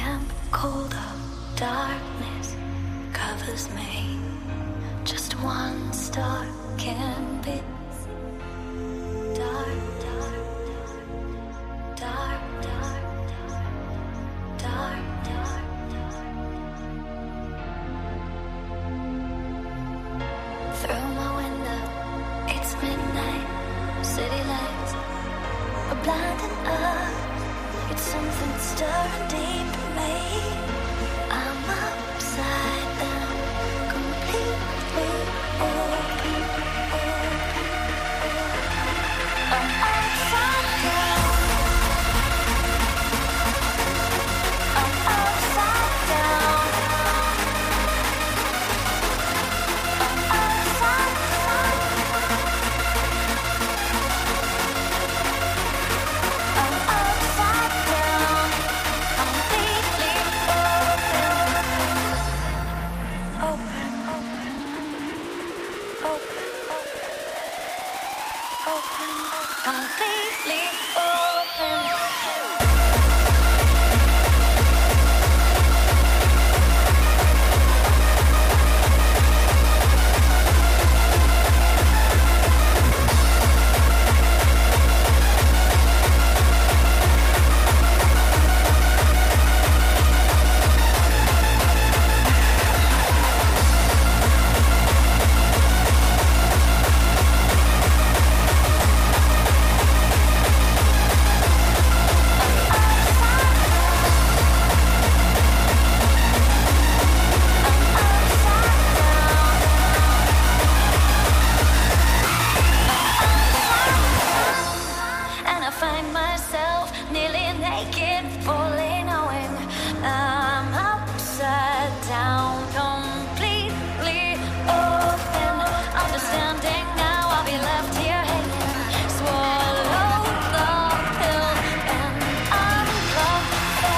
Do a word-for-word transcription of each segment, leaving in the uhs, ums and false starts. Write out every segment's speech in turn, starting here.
damp cold of darkness covers me. Just one star can be dark, dark, dark, dark, dark, dark, dark. Through my window, it's midnight. City lights are blinding us. It's something stirring deep in me. I'm upside down, completely open, open, open. I'm upside down. I'm upside down. I'm upside down. I'm upside down, completely open, open, open, open, open, completely open. And I find myself nearly naked, fully knowing I'm upside down, completely open. Understanding now I'll be left here hanging. Swallow the pill and unplug the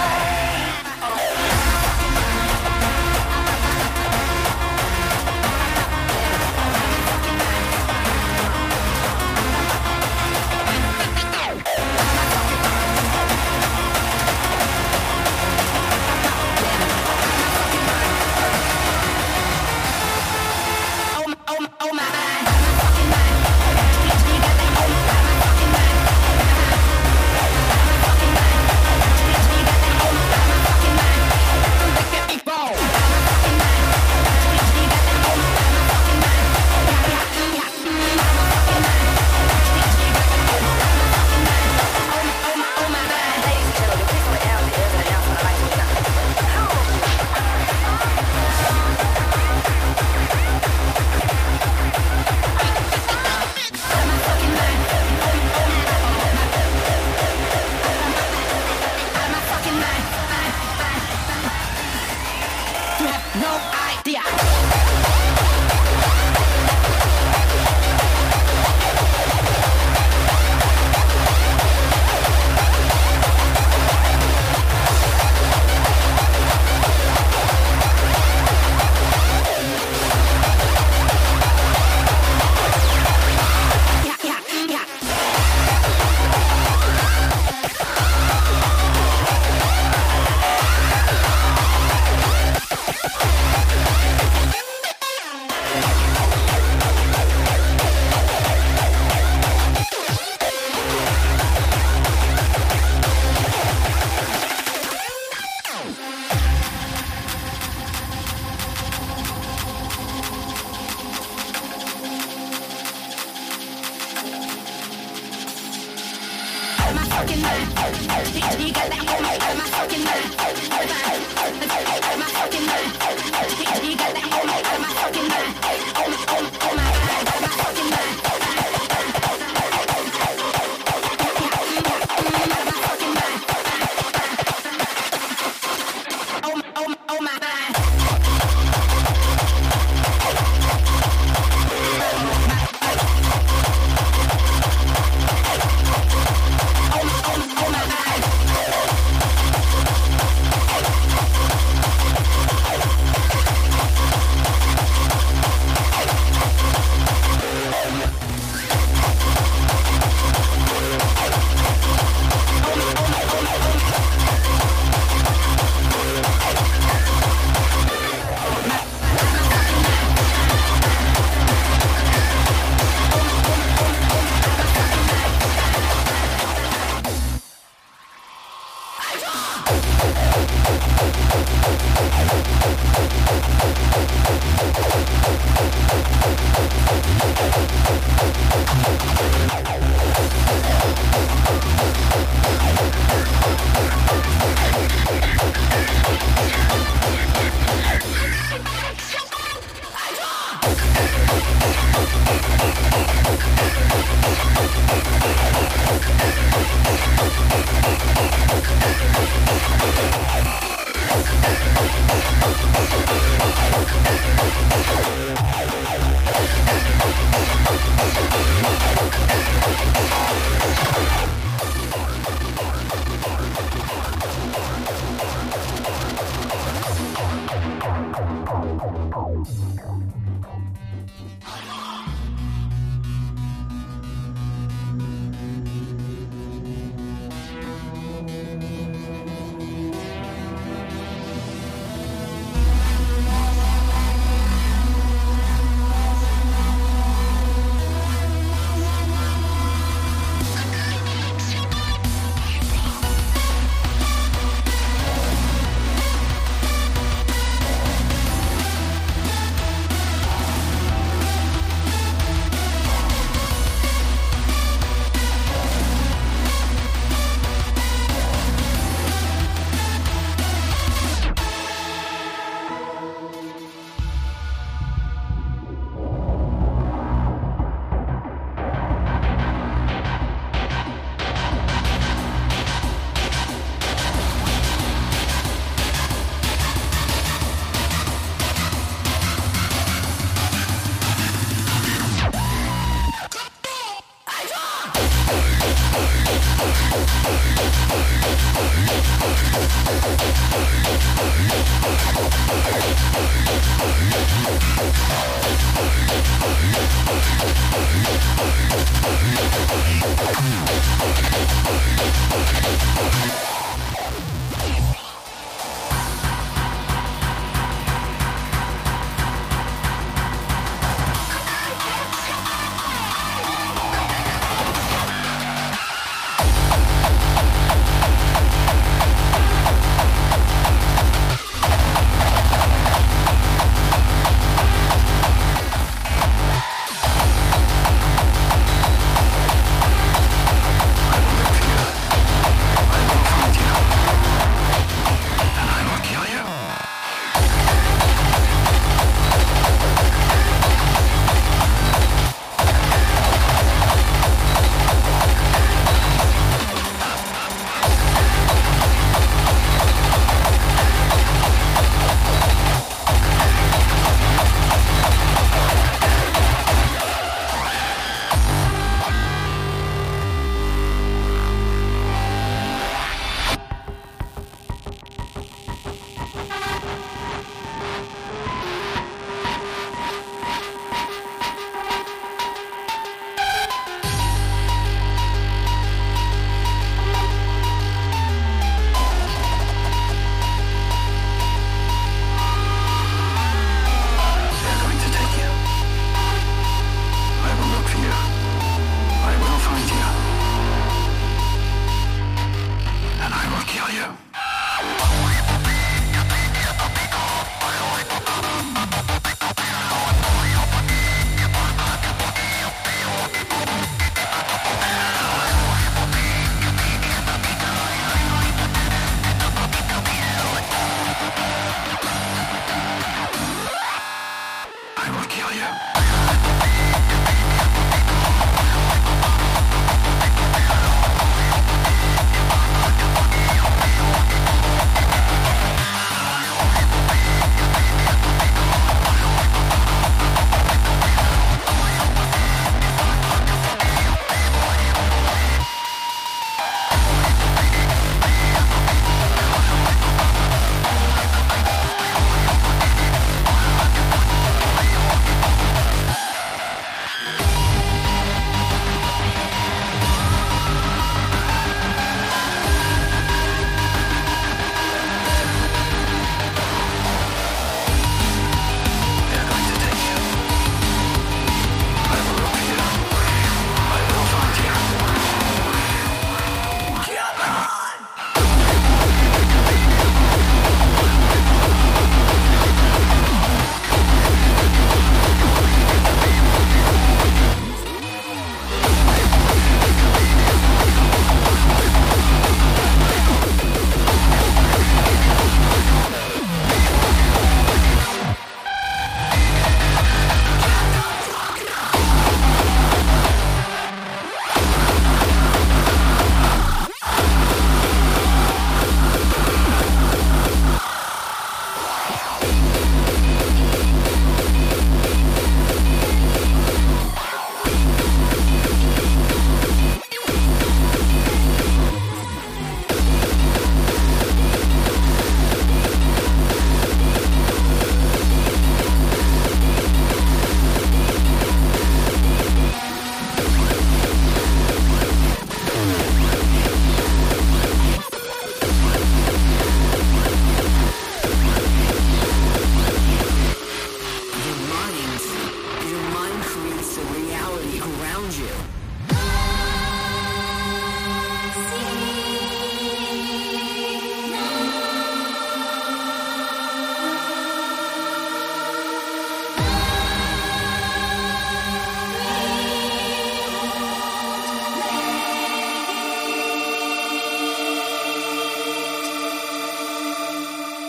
Ein Frontier.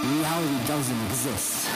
Reality doesn't exist.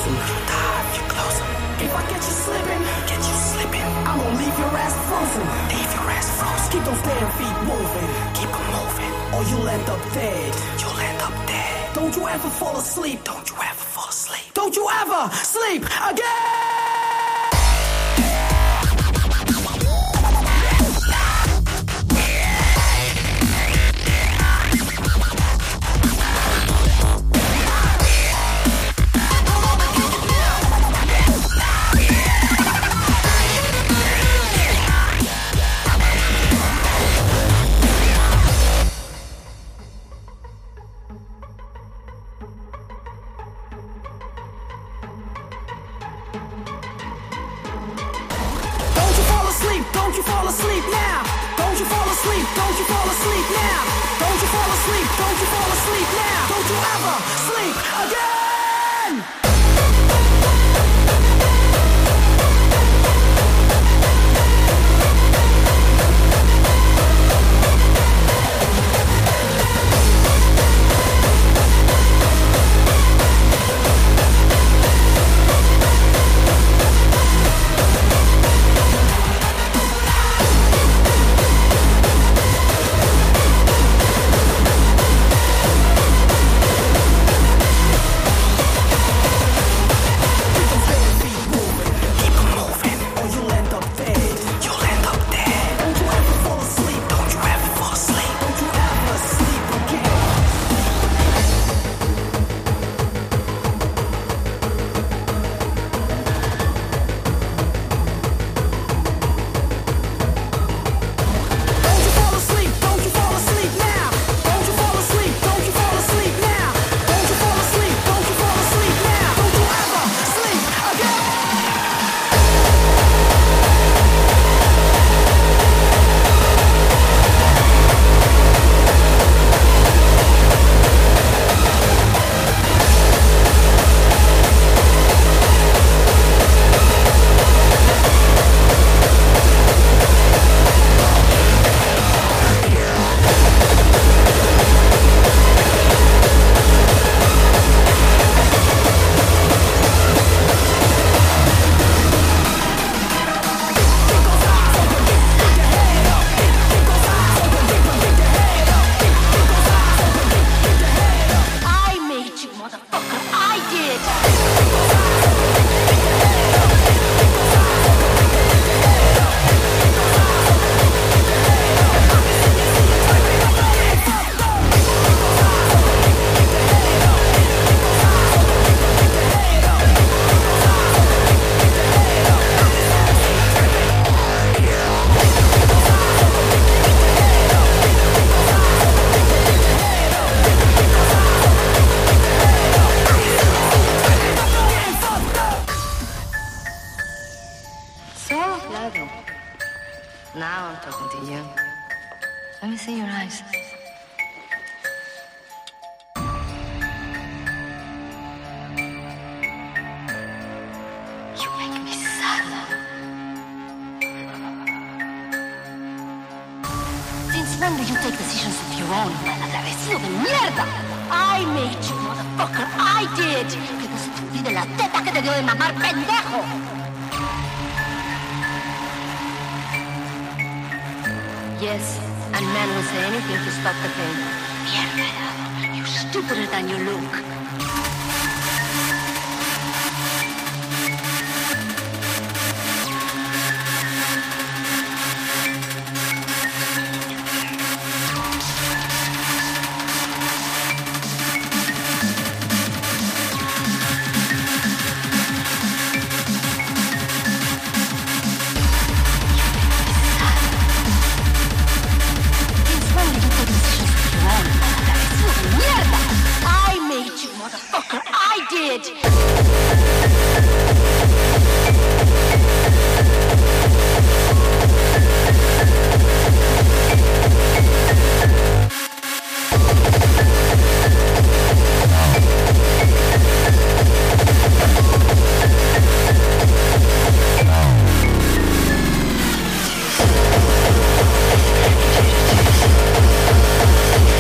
closing. If you closing. If I get you slipping, get you slipping. I'm gonna leave your ass frozen. Leave your ass frozen. Keep those damn feet moving. Keep them moving. Or you'll end up dead. You'll end up dead. Don't you ever fall asleep. Don't you ever fall asleep. Don't you ever sleep again. Now I'm talking to you. Let me see your eyes. You make me sad. Since when do you take decisions of your own, malagradecido de mierda? I made you, motherfucker. I did. Que no se te olvide la teta que te dio de mamar, pendejo. Yes, and men will say anything to stop the pain. Mierda, you're stupider than you look.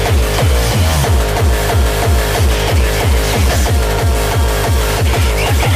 Yeah.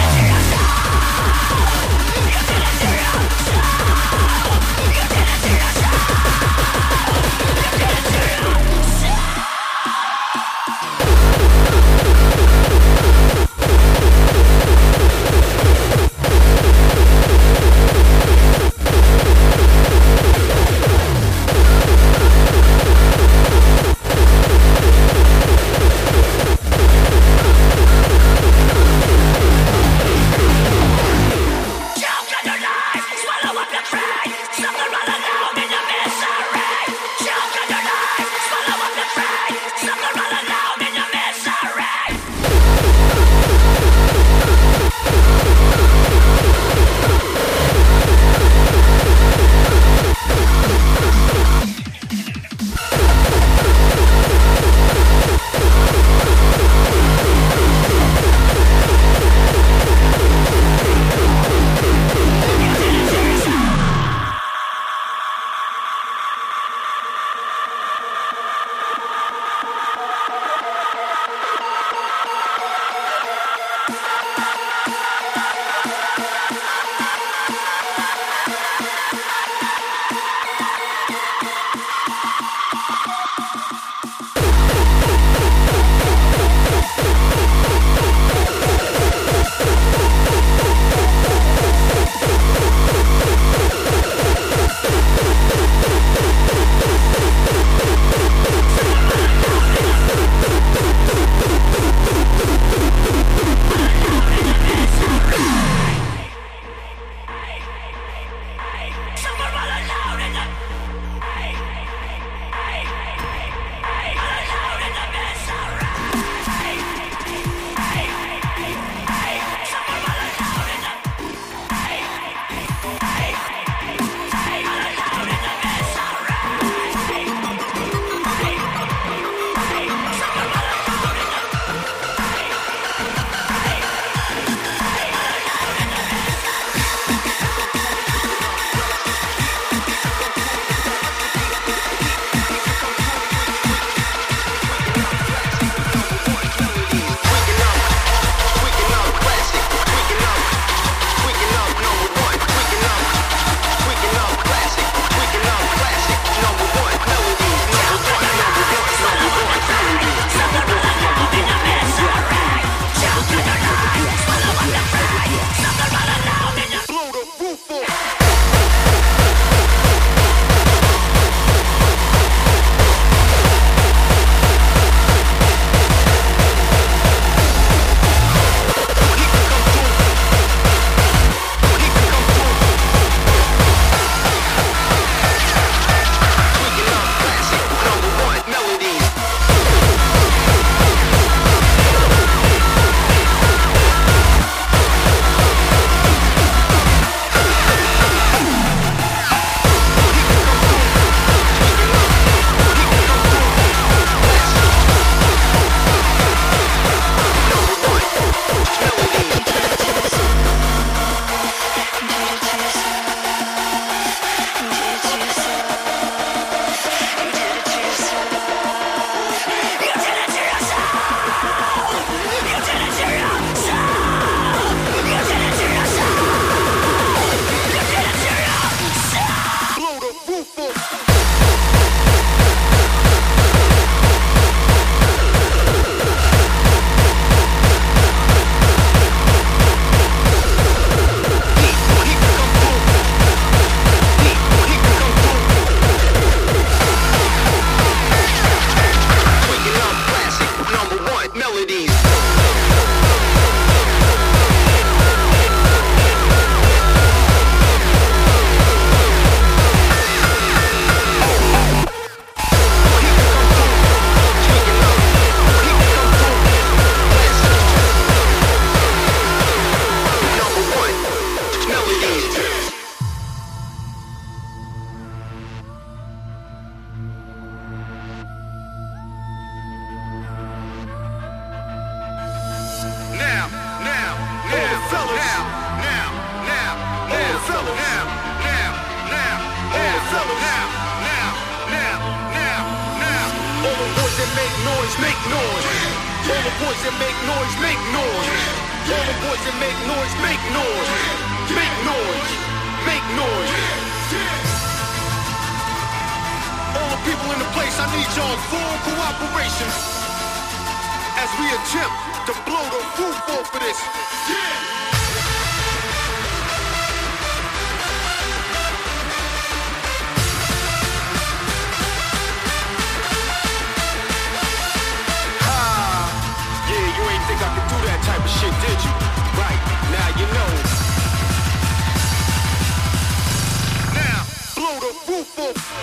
fellas. Now, now, now, now, now. All the boys that make noise, make noise. All the boys that make noise, make noise. All the boys that make noise, make noise. Make noise, make noise. All the people in the place, I need y'all full cooperation as we attempt to blow the roof off of this. Yeah. Think I could do that type of shit, did you? Right, now you know. Now, blow the roof off.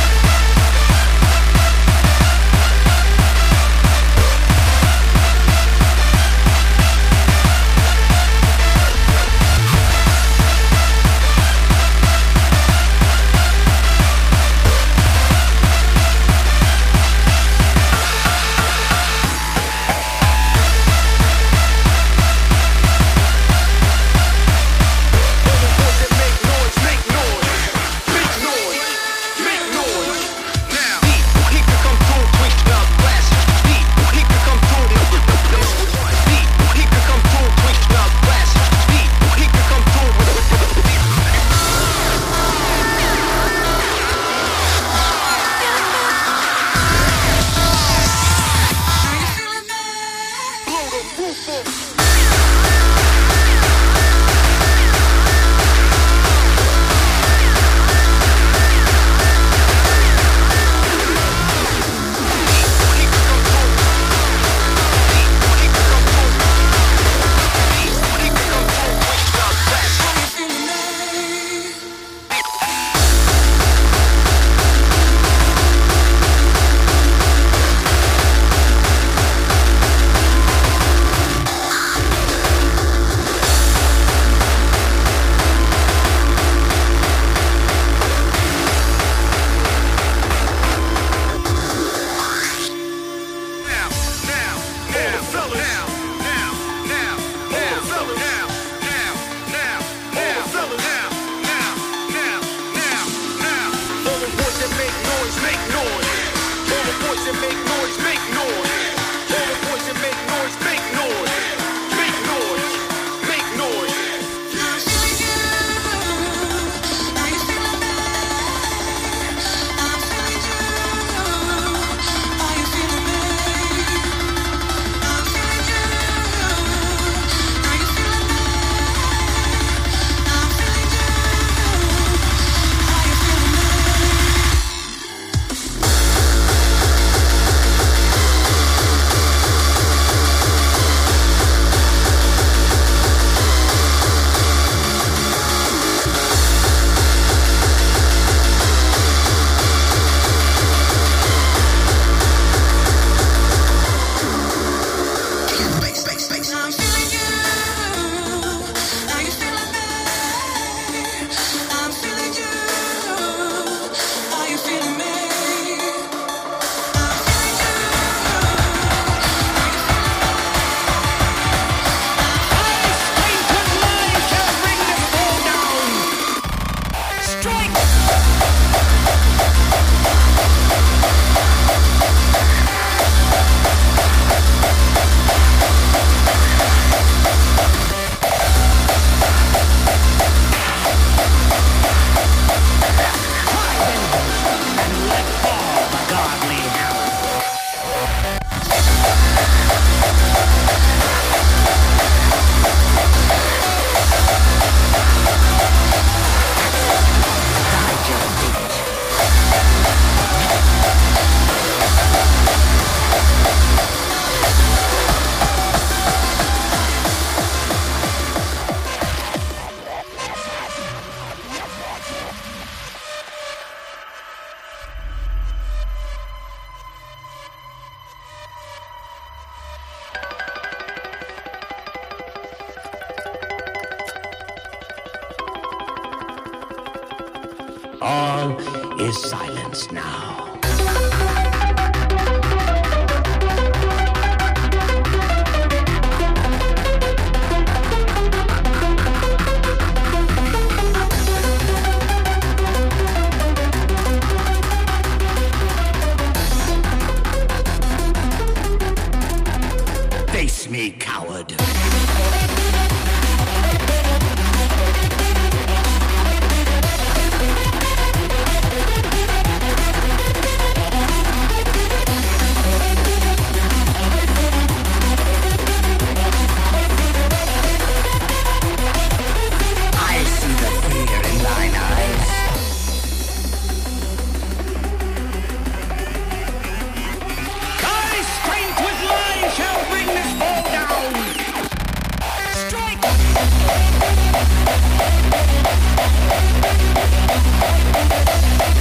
All is silence now.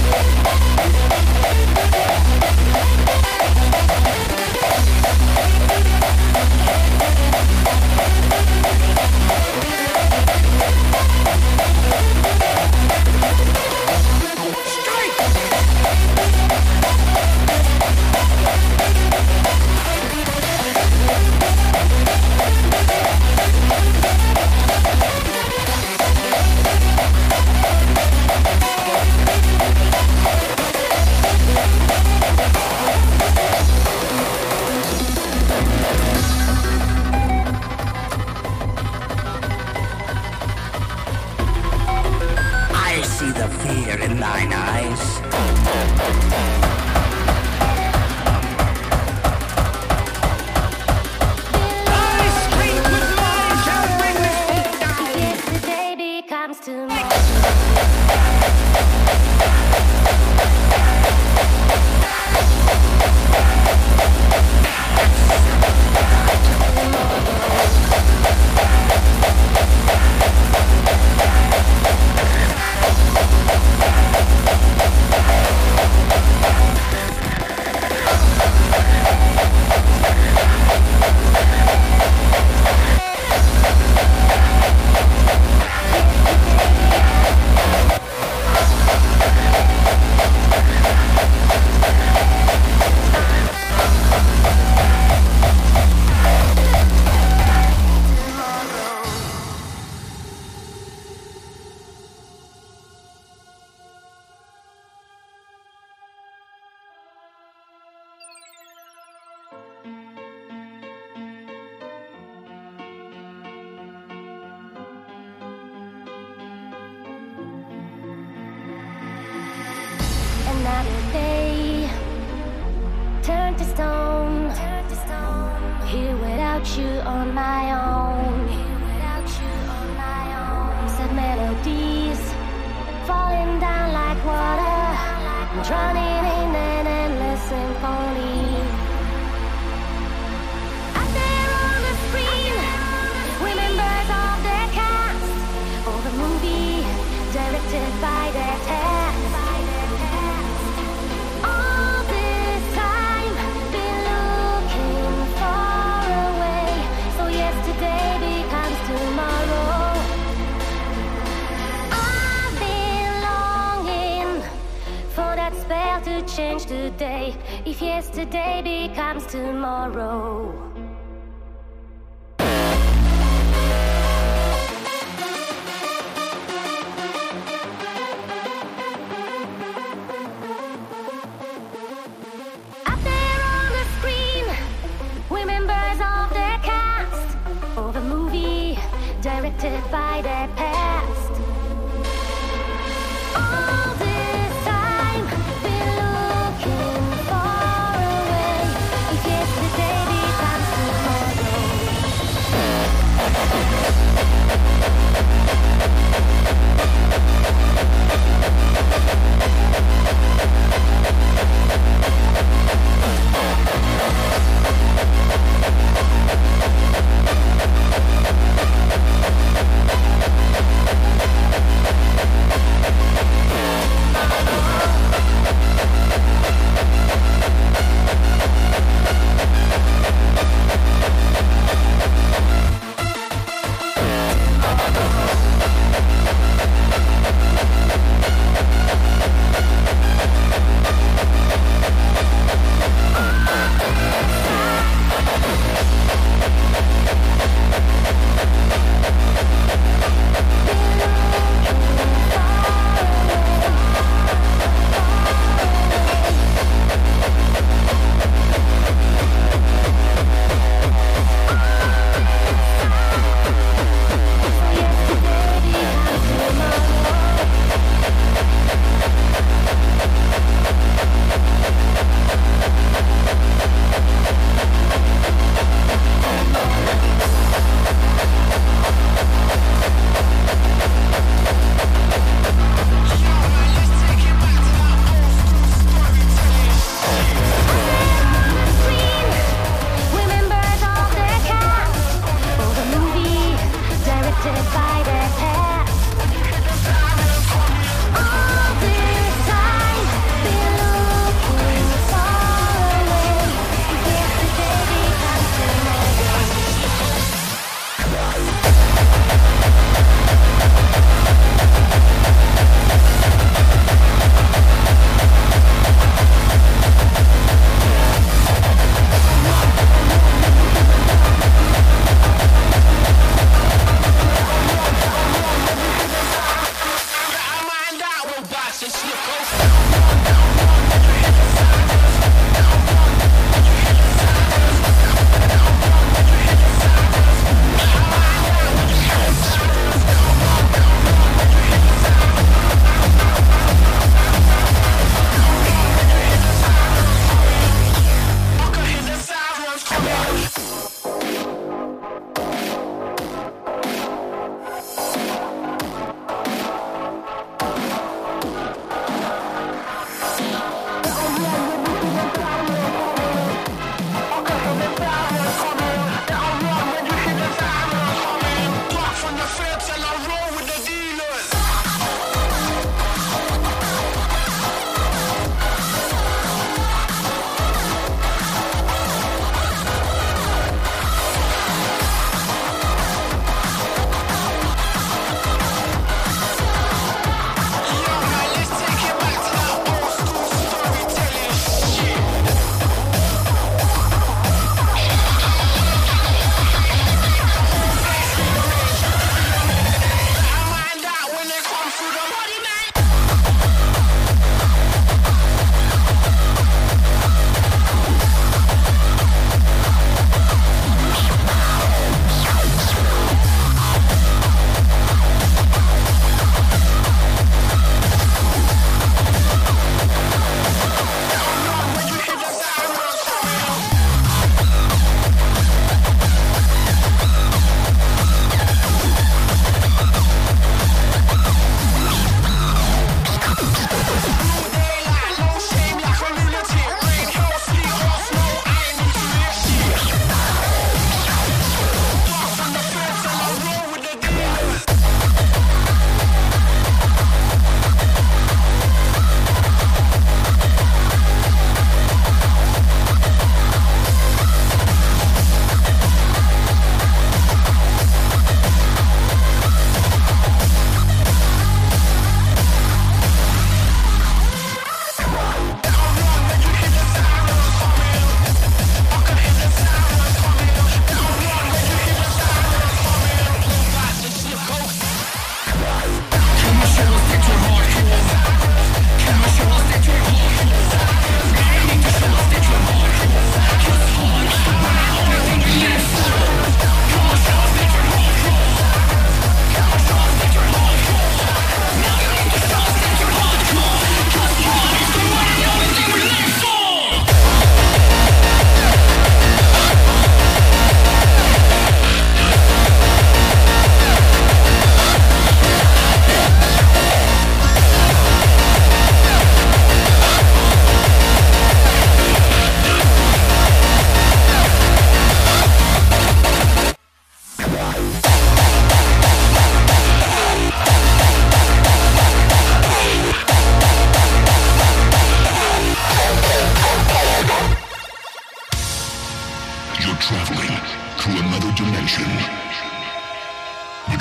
Another day, turn to stone. Here without you on my own. Sad melodies falling down like water, drowning in an endless symphony. Out there on the screen, remembers of the cast, or the movie directed by their task. All this time, been looking far away, so yesterday becomes tomorrow. I've been longing for that spell to change today, if yesterday becomes tomorrow. Directed by their past. All this time, been looking far away, if yesterday becomes tomorrow.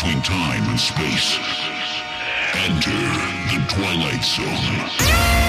between time and space. Enter the Twilight Zone.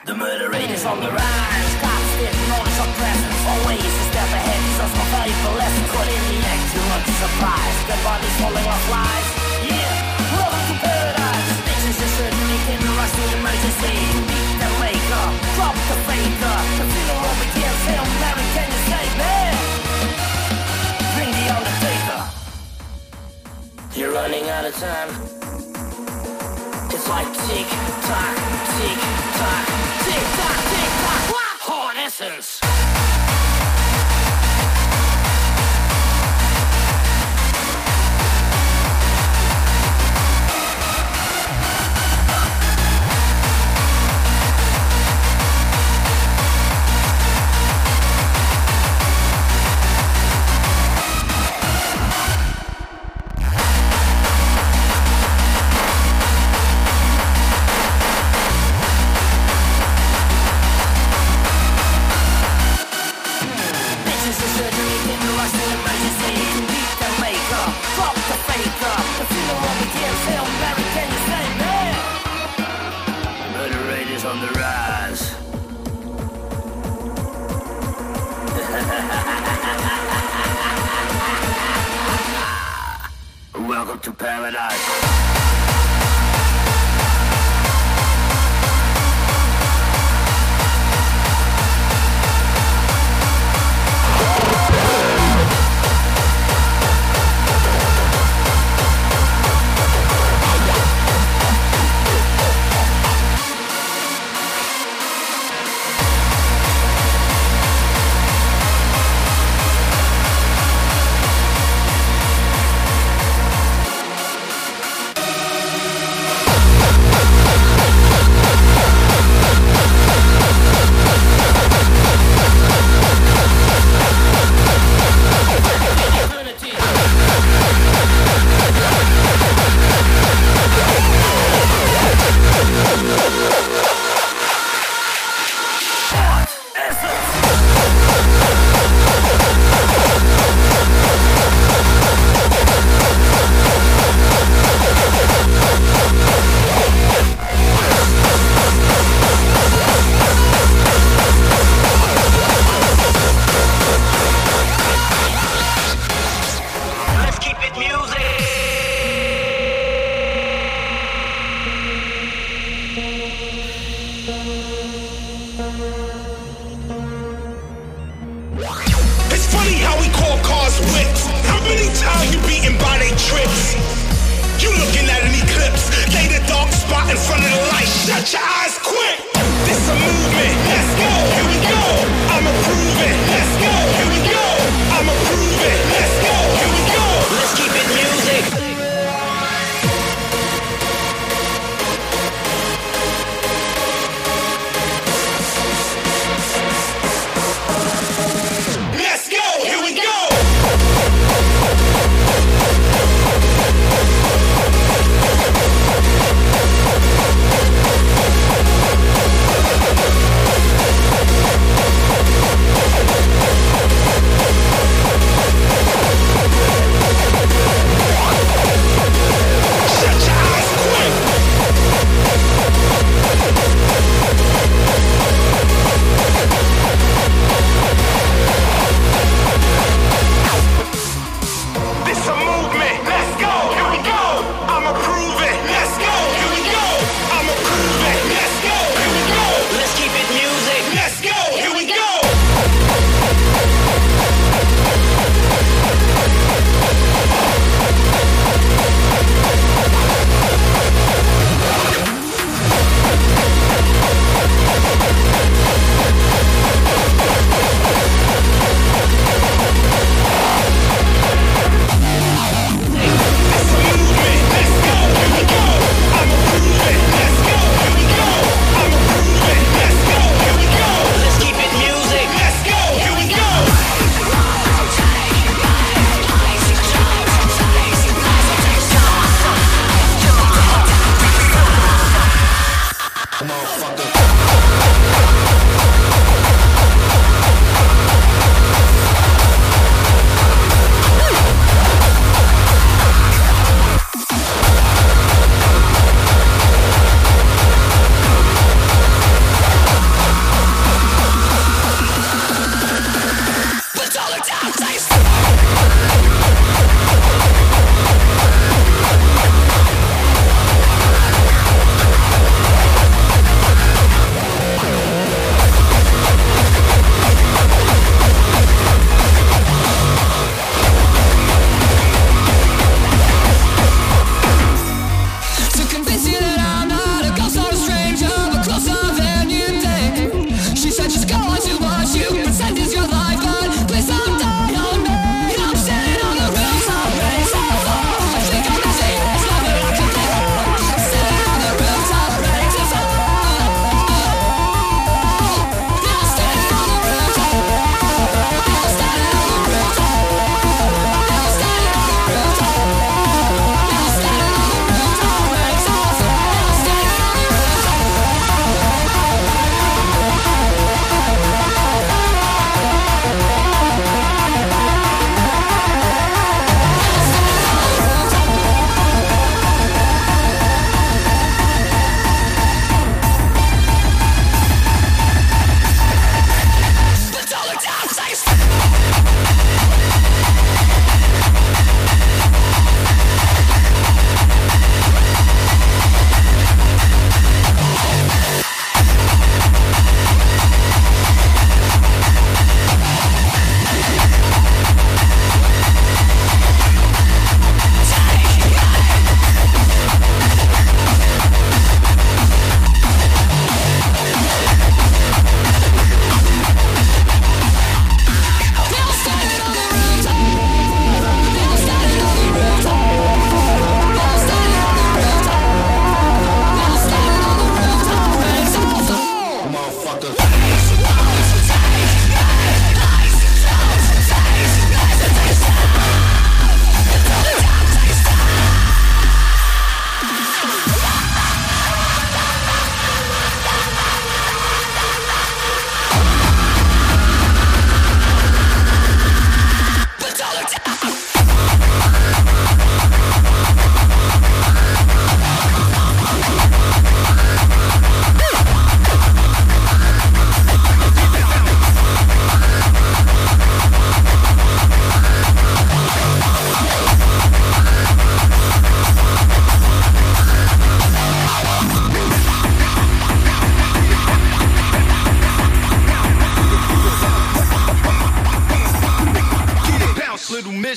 The murder rate is on the rise. Cops get knowledge of presence. Always a step ahead. Just no valuable lesson. Caught in the act, too much surprise. The body's falling off lies. Yeah, welcome to paradise. Bitches are certainly can rush to emergency. Beat the maker, drop the faker. The funeral begins. Hail Mary, can you save me? Bring the undertaker. You're running out of time. It's like tick tock, tick tock, tick tock, tick tock. What? Horn essence. Welcome to paradise.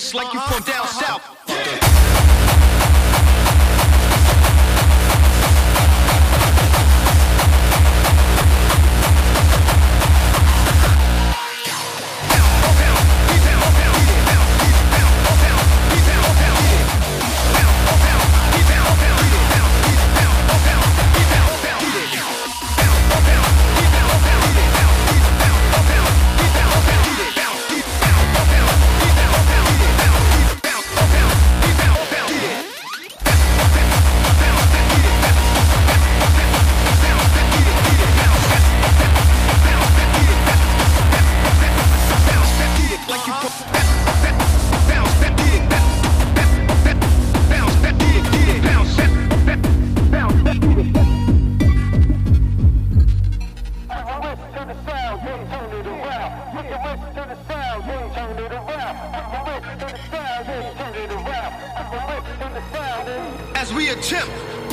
miss like you from down south. As we attempt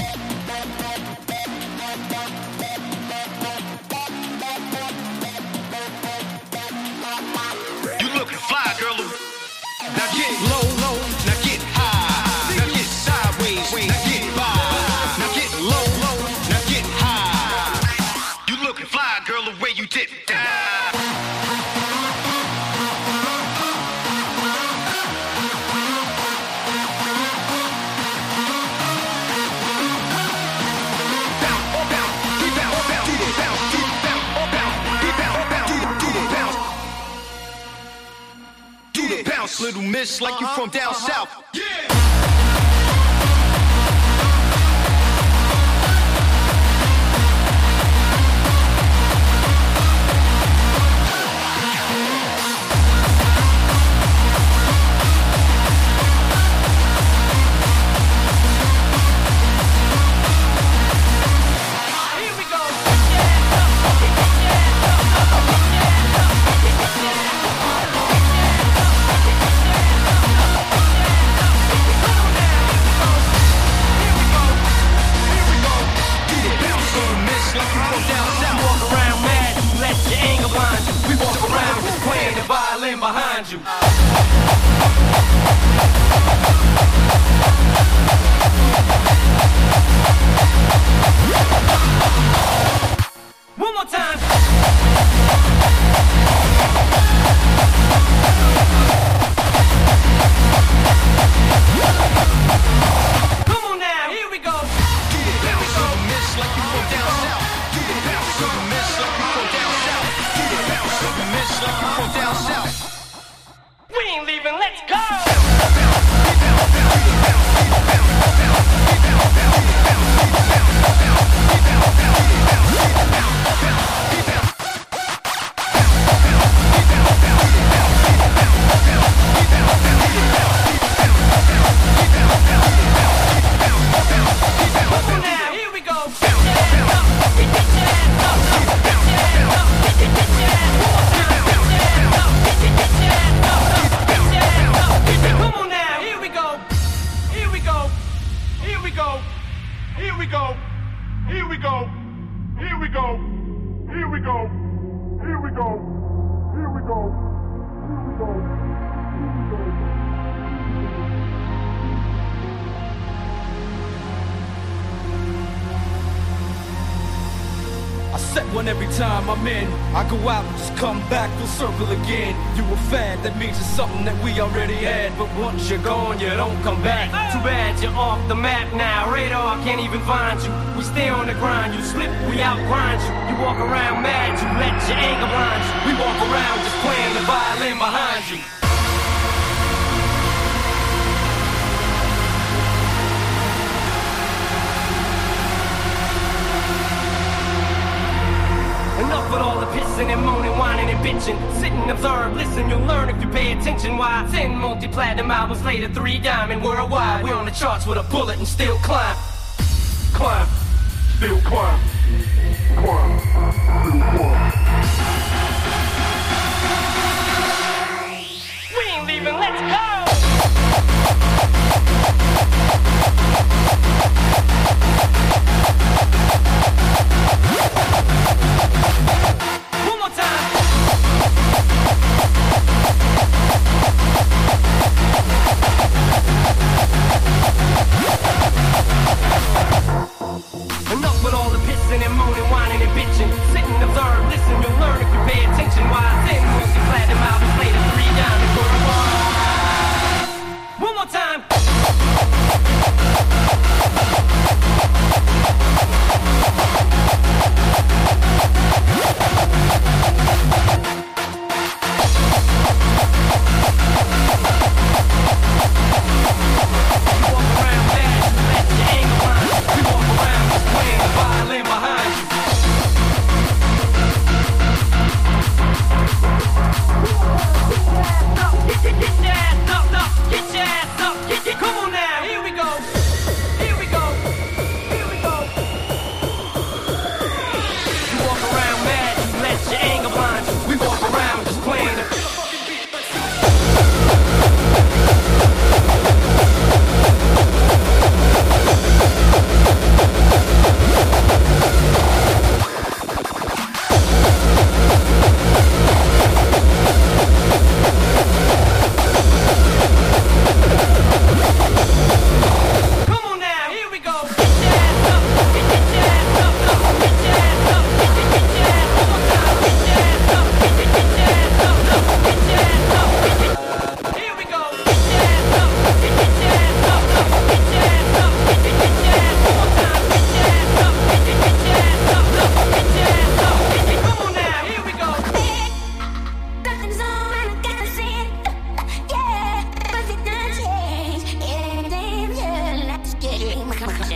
you looking fly, girl. Now get low, low, now get high. Now get sideways, now get by. Now get low, low, now get high. You looking fly, girl, the way you did that. Little miss like you from down south. Yeah. Behind you. One more time. Come on now, here we go. Get it down, so miss like you from down south. Get it down, so miss like you from down south. Get it down, so miss like you from down south. We ain't leaving, let's go! Now, here we go! Come on now, here we go. Here we go. Here we go. Here we go. Here we go. Here we go. Here we go. Here we go. Here we go. Here we go. I set one every time I'm in. I go out and just come back, we'll circle again. You a fan, that means it's something that we already had. But once you're gone, you don't come back. Too bad you're off the map now. Radar can't even find you. We stay on the grind, you slip, we outgrind you. You walk around mad, you let your anger blind you. We walk around just playing the violin behind you. Enough with all the pissing and moaning, whining and bitching. Sit and observe, listen, you'll learn if you pay attention. Why? Ten multi-platinum albums later, three diamond worldwide. We're on the charts with a bullet and still climb. Climb. Still climb. Climb. Still climb. We ain't leaving, let's go! One more time.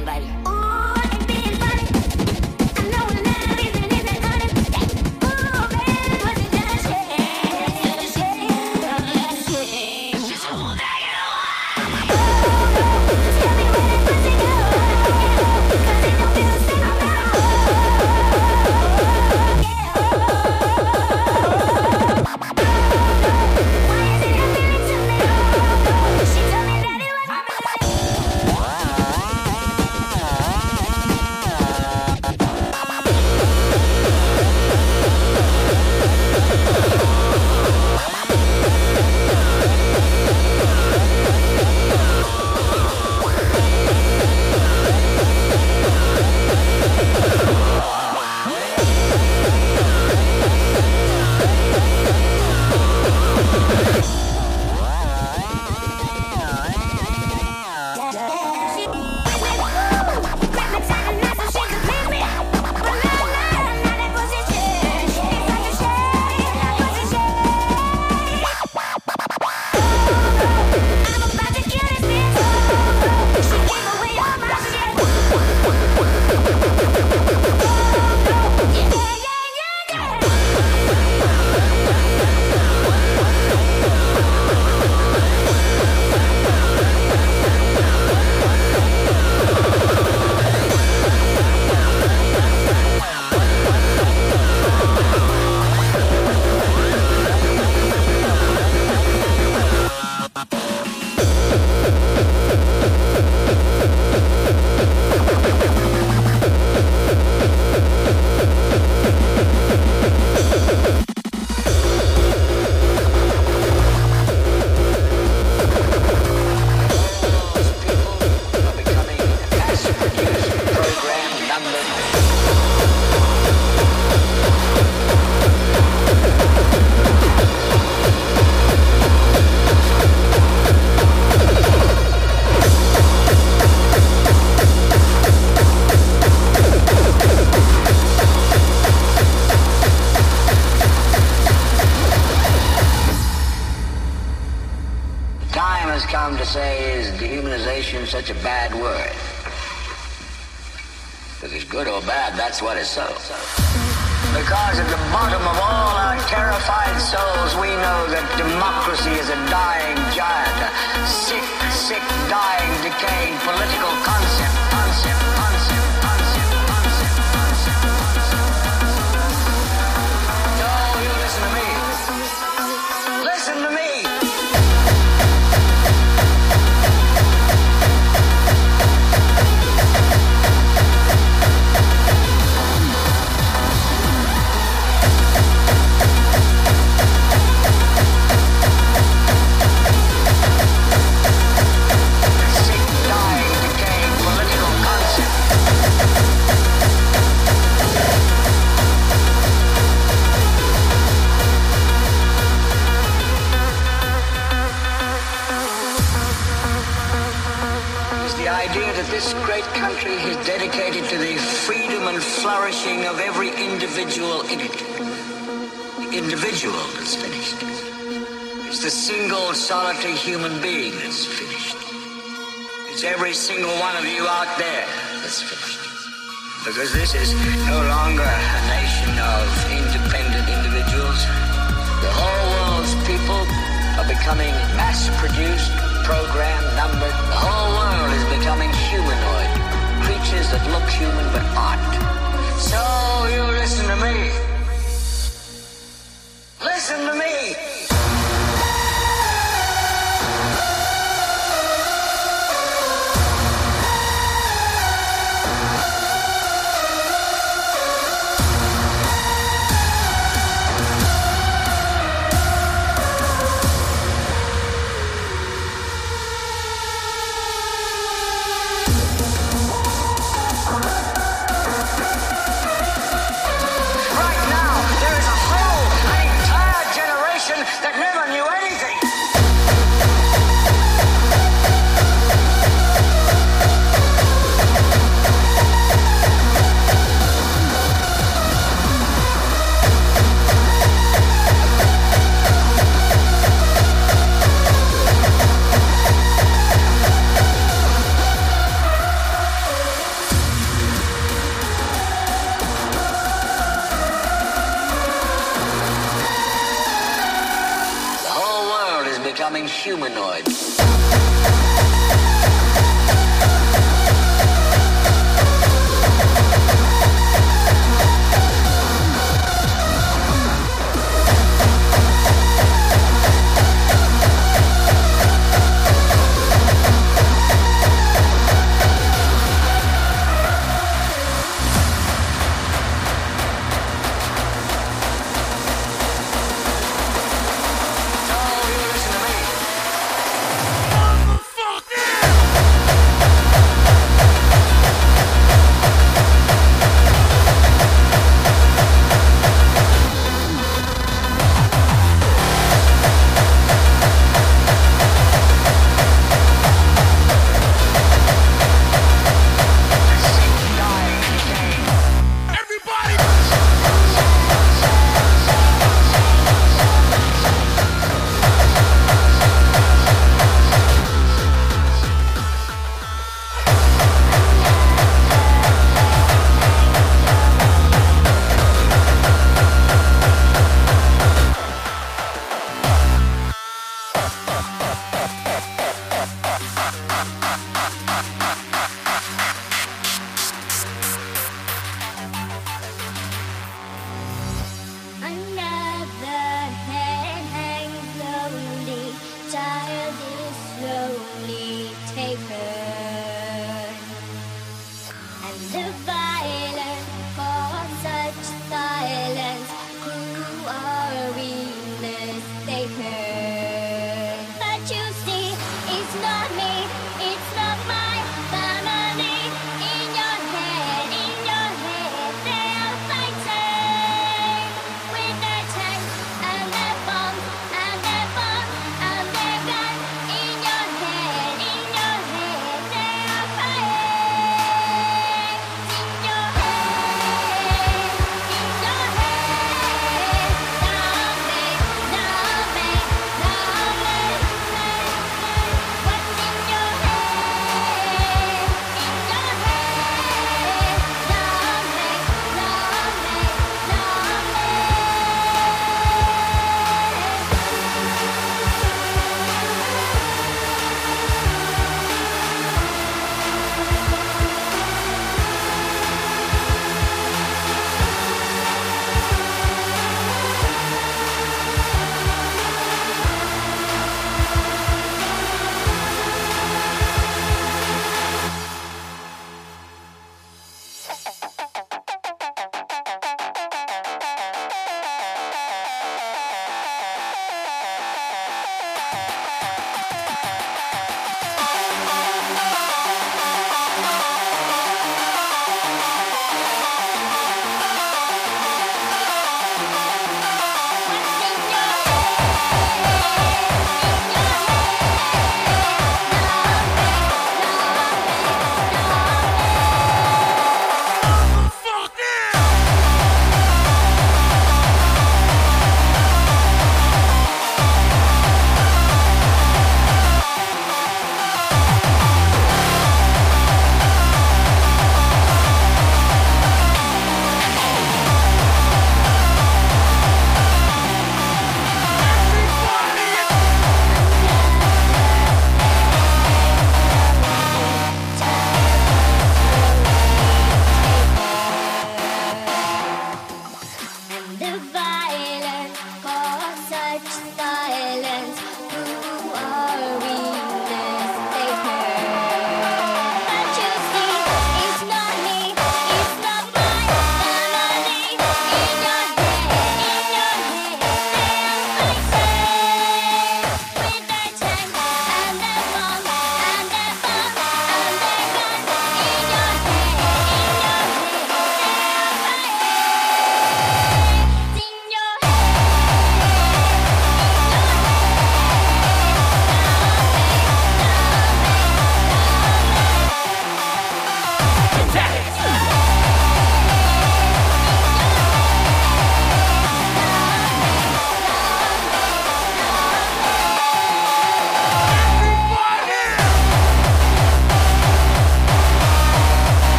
fine, but ooh, I ain't being funny. I know the night isn't even funny. Ooh, baby, was it just shame? Just shame. Just hold that girl. Oh, no, tell me where that pussy go. 'Cause it don't feel safe now. Why is it happening to me? She told me that it was such a bad word. If it's good or bad, that's what it's so. Because at the bottom of all our terrified souls, we know that democracy is a dying giant, a sick, sick, dying, decaying political concept, concept, concept, concept, concept, concept, concept. So you listen to me. Listen to me. This great country is dedicated to the freedom and flourishing of every individual in it. The individual that's finished. It's the single, solitary human being that's finished. It's every single one of you out there that's finished. Because this is no longer a nation of independent individuals. The whole world's people are becoming mass-produced, programmed, numbered. The whole world is becoming humanoid. Creatures that look human but aren't. So you listen to me. Listen to me. humanoid. One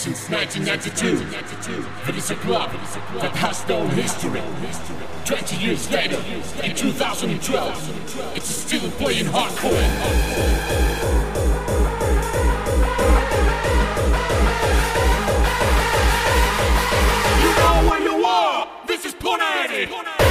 Since nineteen ninety-two, there is a club that has no history. Twenty years later, in two thousand twelve, it's still playing hardcore. You know where you are. This is Ponari.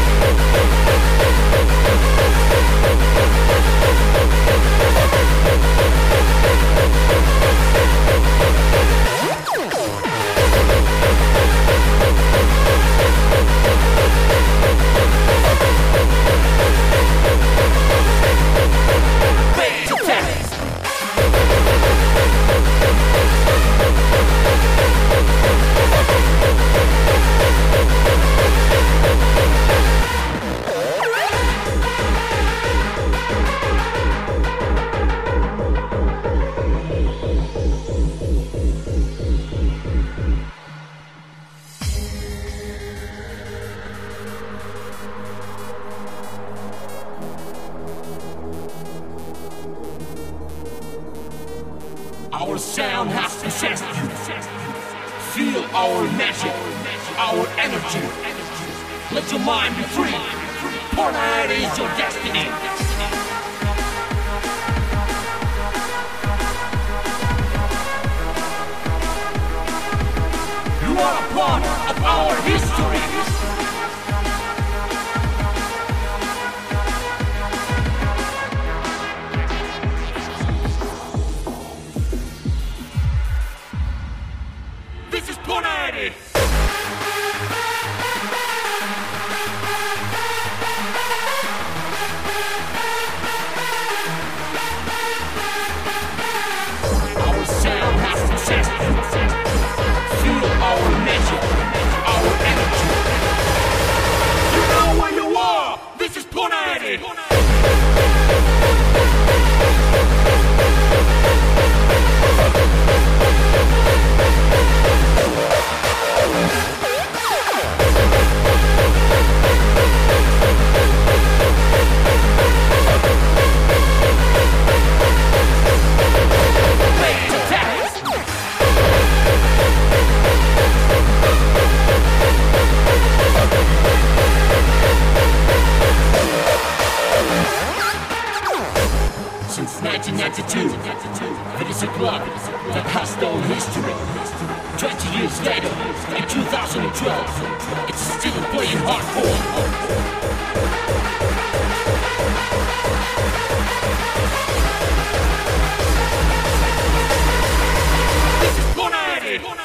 Our sound has possessed you. Feel our magic, our energy. Let your mind be free. Portnight is your destiny. You are a part of our history. nineteen ninety-two, there is a club that has no history. Twenty years later, in two thousand twelve, it's still playing hardcore. This is Ponari.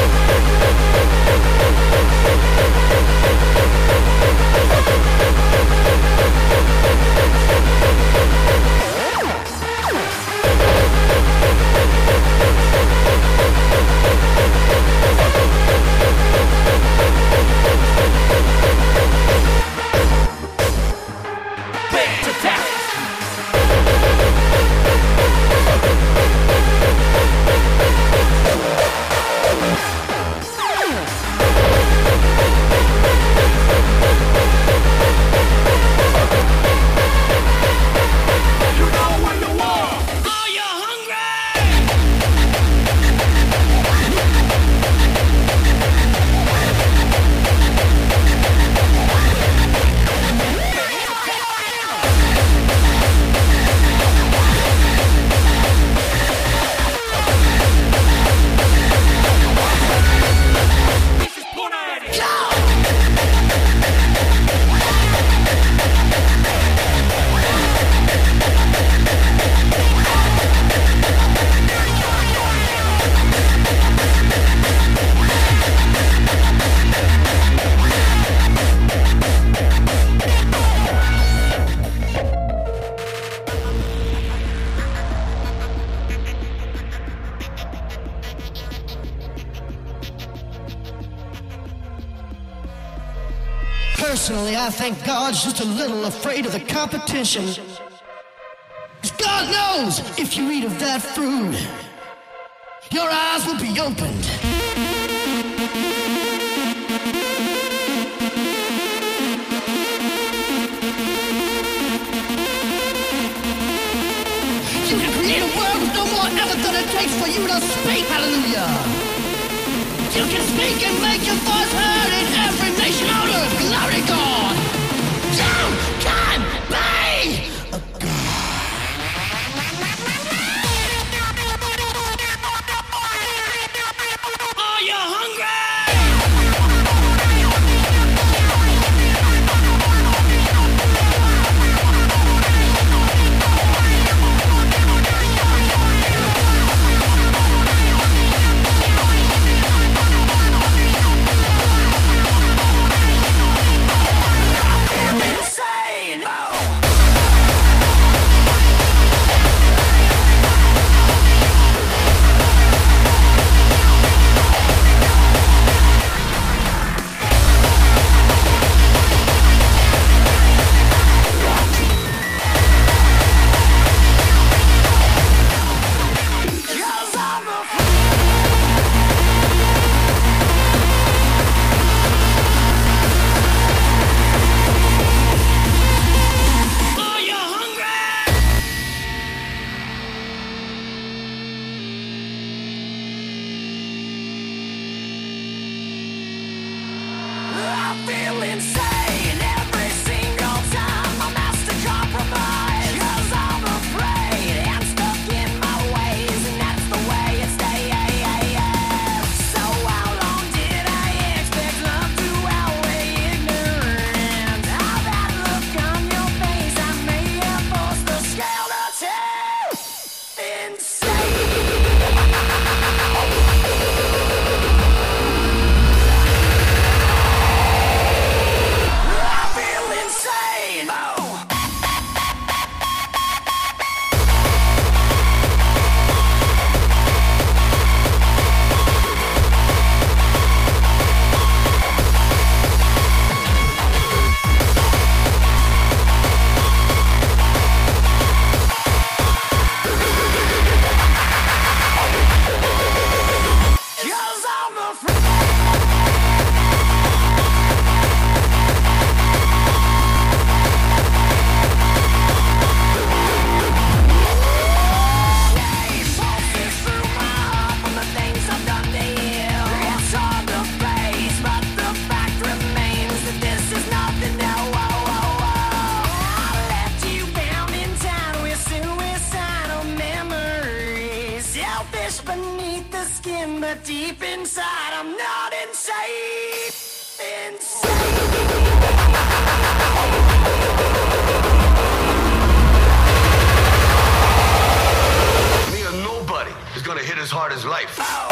Personally, I think God's just a little afraid of the competition. 'Cause God knows if you eat of that fruit, your eyes will be opened. You can create a world with no more effort than it takes for you to speak. Hallelujah. You can speak and make your voice heard in every nation on earth. Glory God. You can be a God. Are you hungry? Deep inside, I'm not insane. Insane. Me or nobody is gonna hit as hard as life. Oh.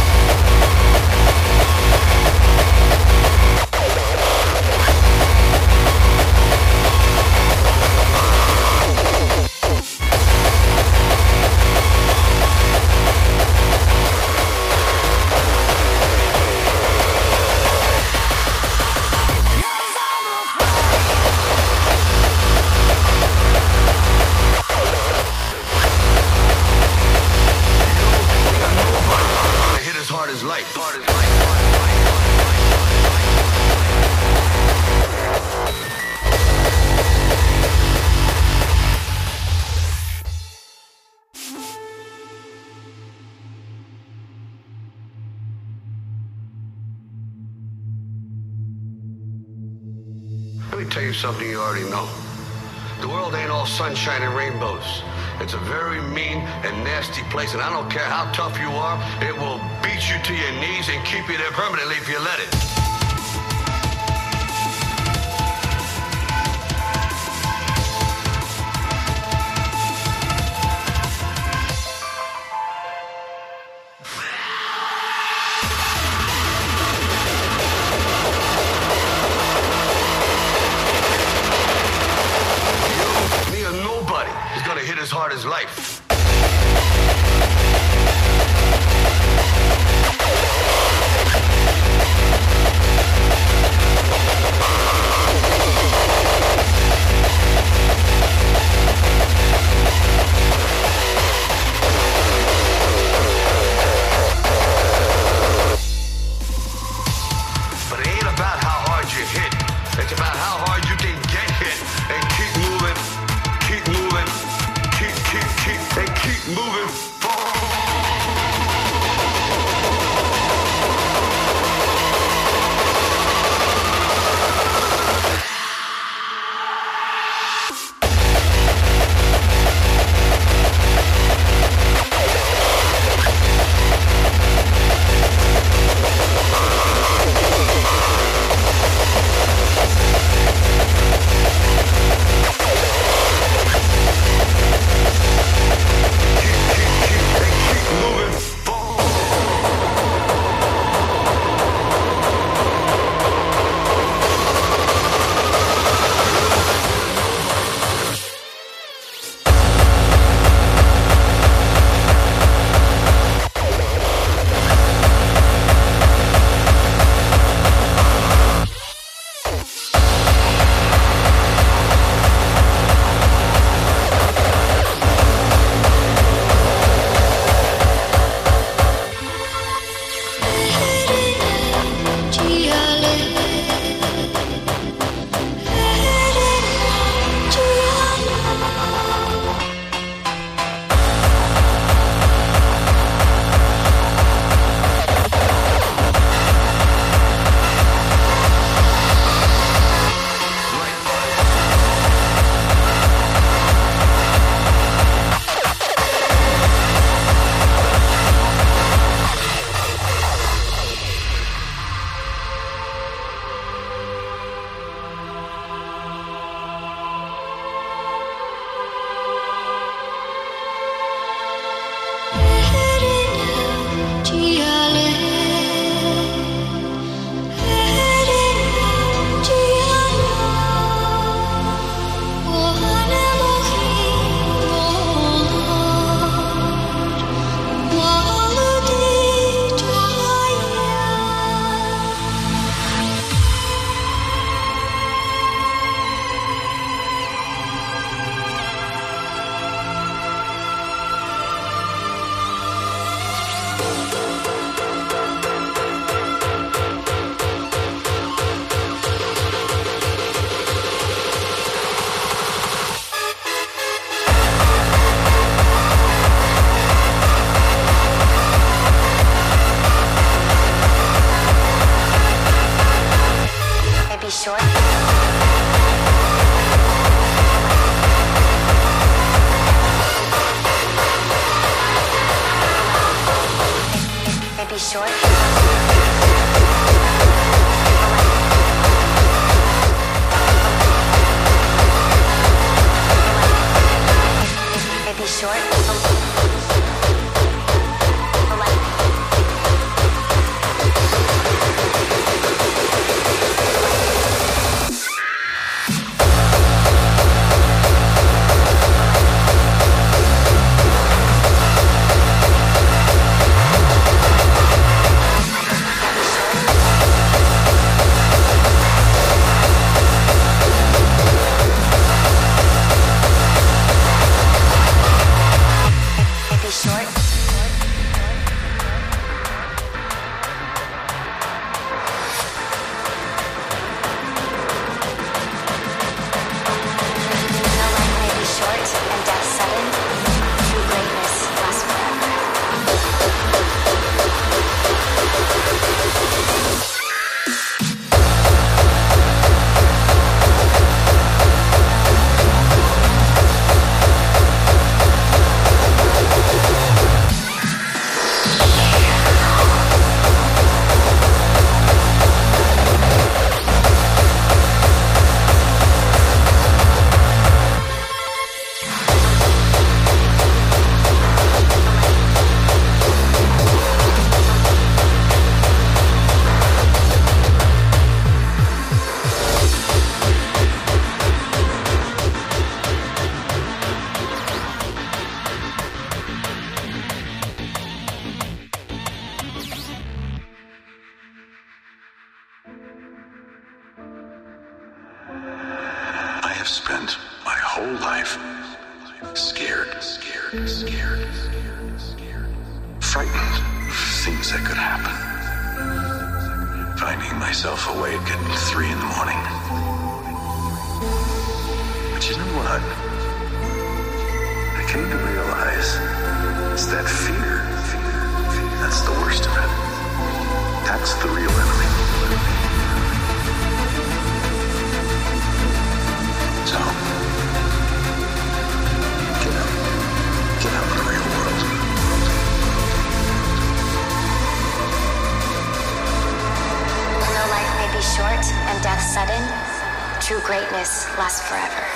Let me tell you something you already know. The world ain't all sunshine and rainbows. It's a very mean and nasty place, and I don't care how tough you are, it will beat you to your knees and keep you there permanently if you let it. Hit as hard as life. But it ain't about how hard you hit. It's about how hard you can get hit and keep moving, keep moving. Keep, keep, keep have spent my whole life scared, scared, scared, scared, frightened of things that could happen. Finding myself awake at three in the morning. But you know what? I came to realize it's that fear. That's the worst of it. That's the real enemy. So, get out. Get out in the real world. Though life may be short and death sudden, true greatness lasts forever.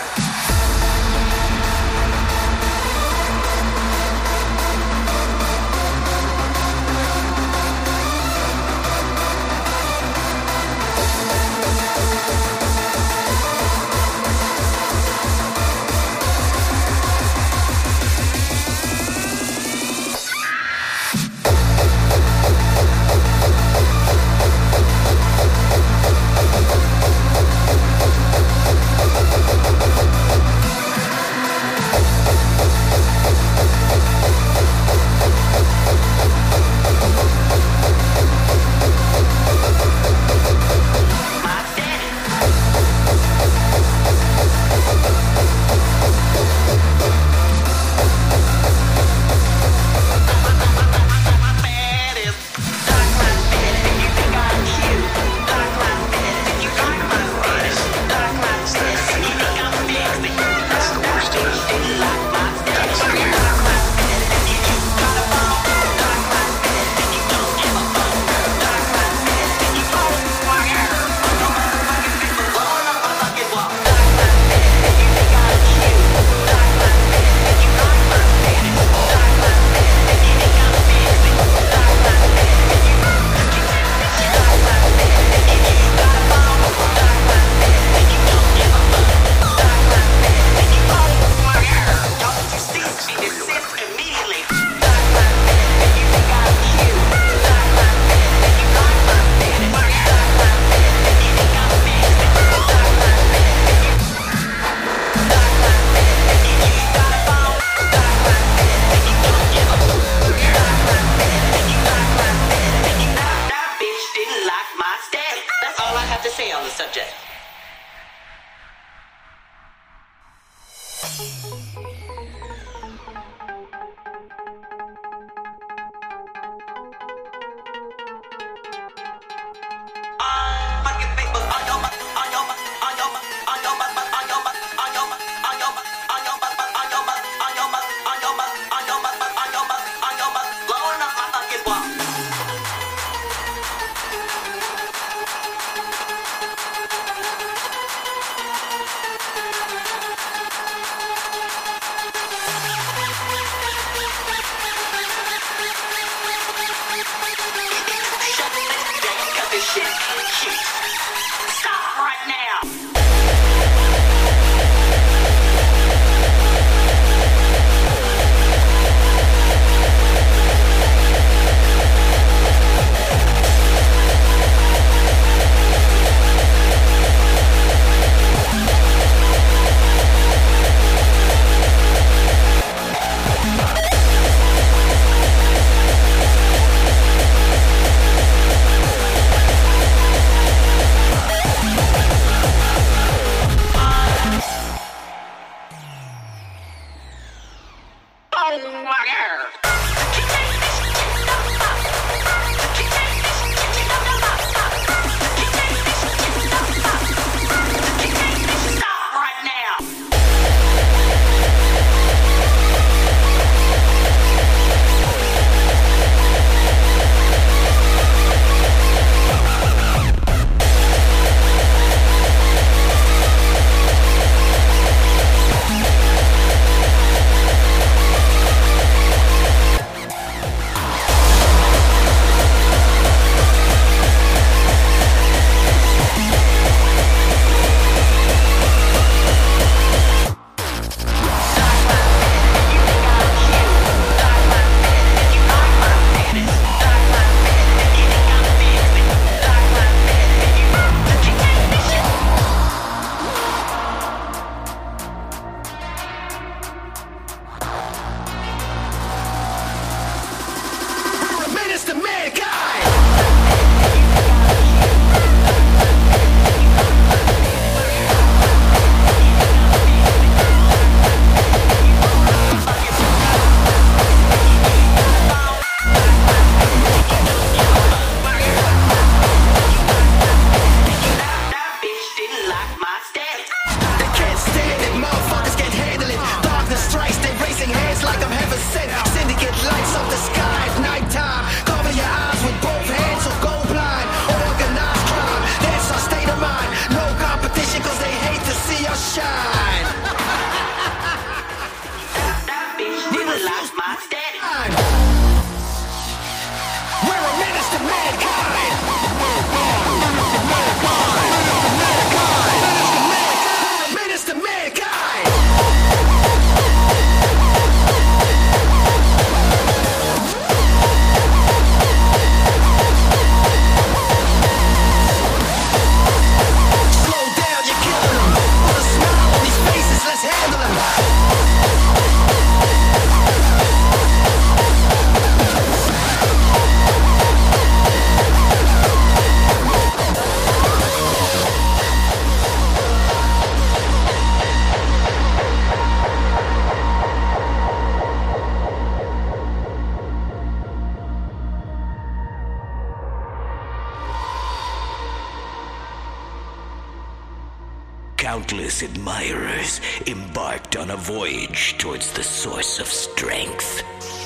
countless admirers embarked on a voyage towards the source of strength.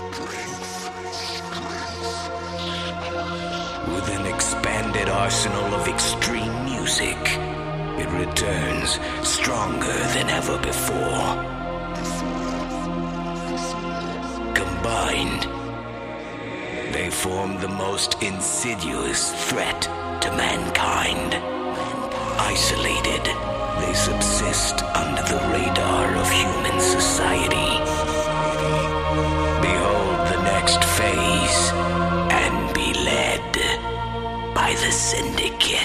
With an expanded arsenal of extreme music, it returns stronger than ever before. Combined, they form the most insidious threat to mankind. Isolated, they subsist under the radar of human society. Behold the next phase, and be led by the Syndicate.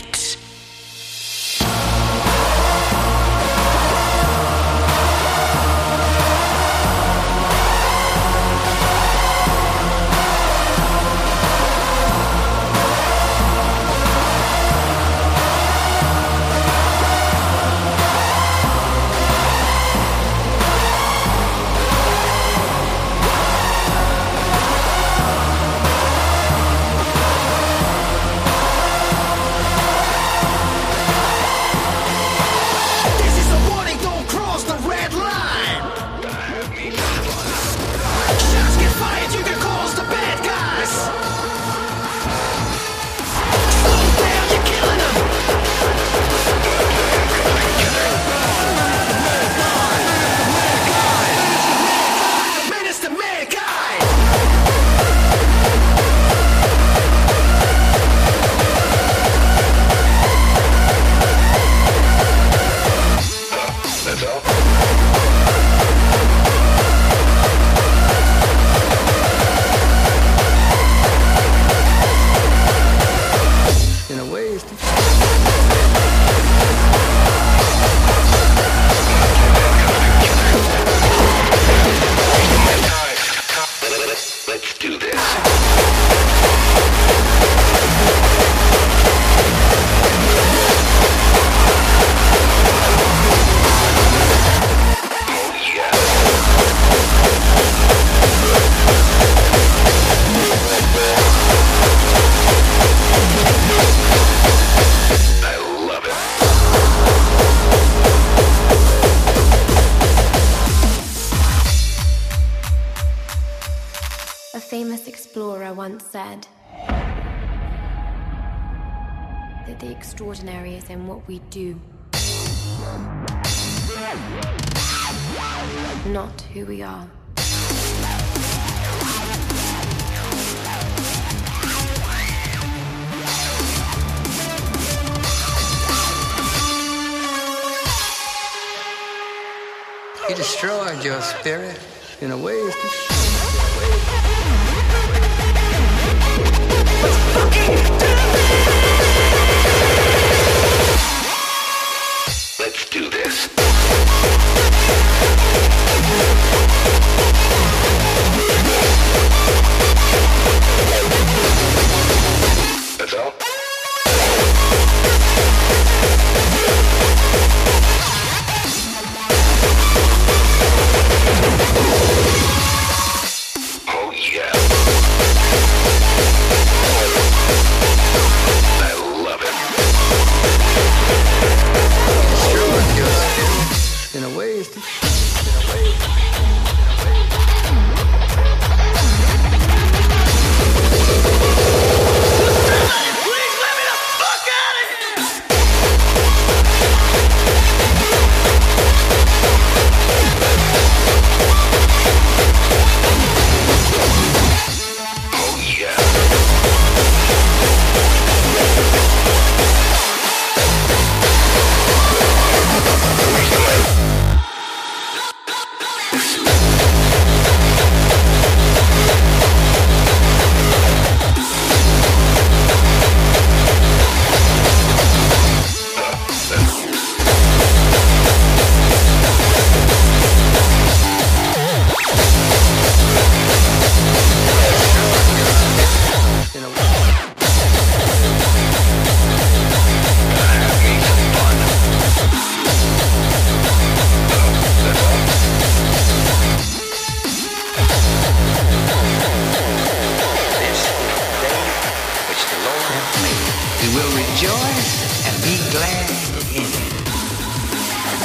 Said that the extraordinary is in what we do, not who we are. He destroyed your spirit in a way. Let's do this. That's all? Oh yeah. I love it. In a way, it's we will rejoice and be glad in it.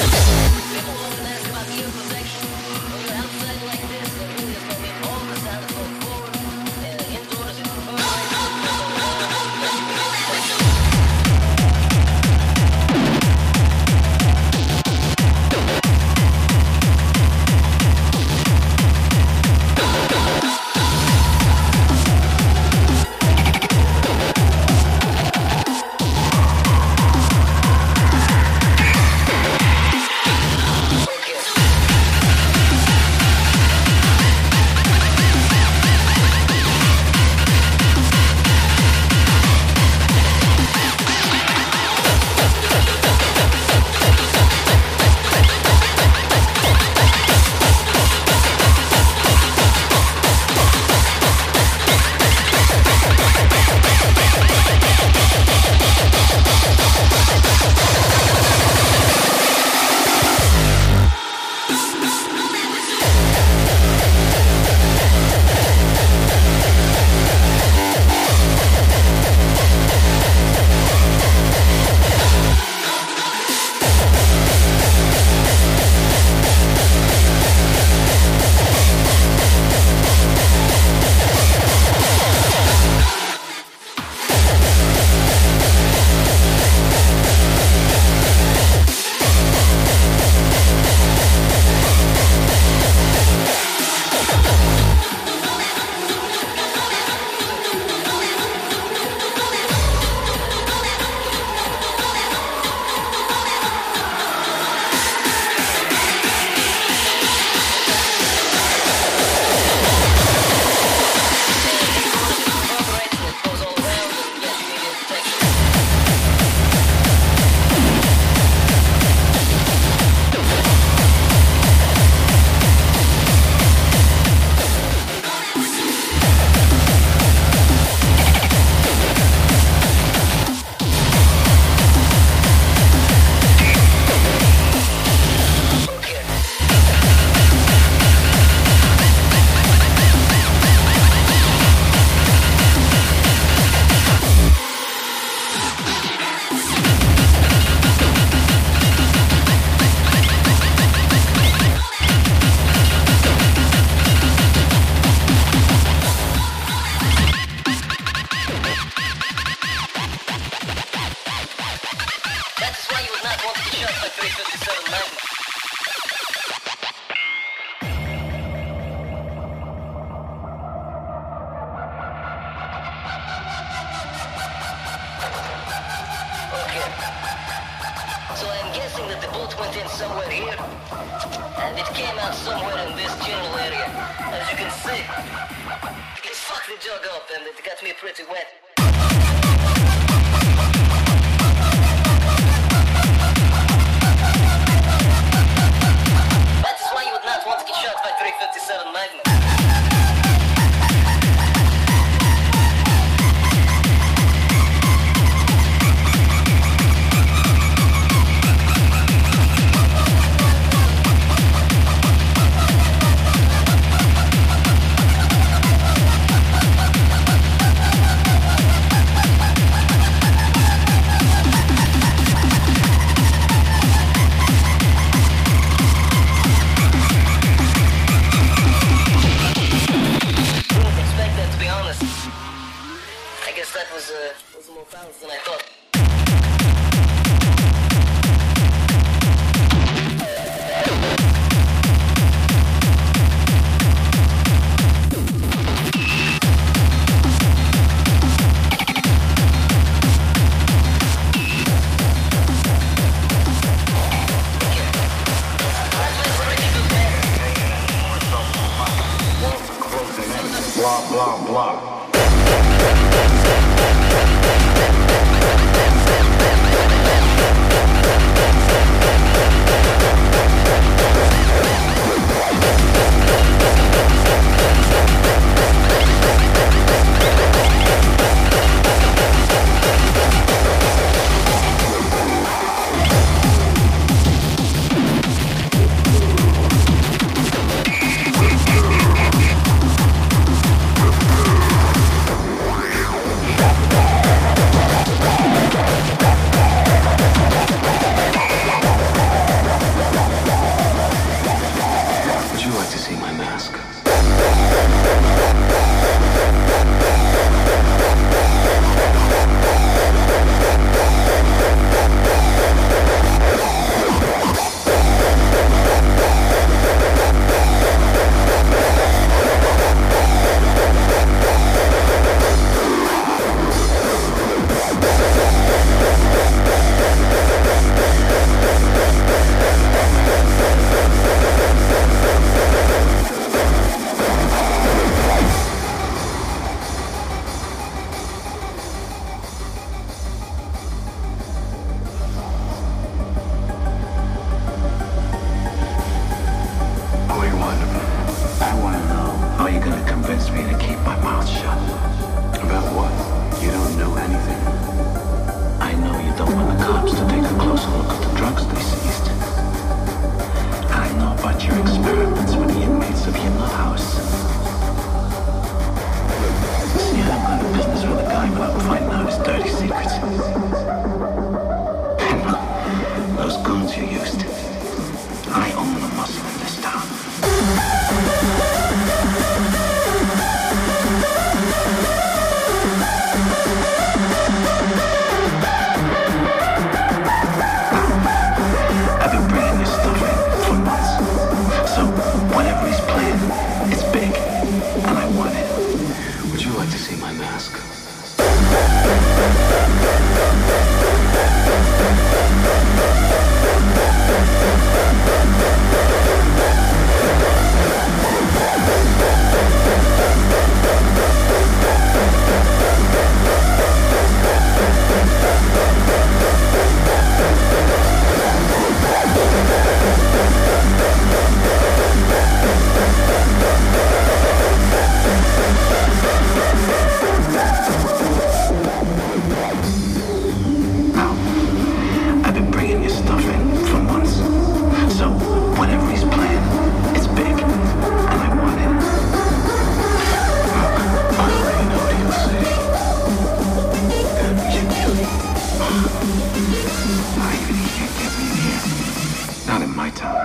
Naivety can't get me in here. Not in my town.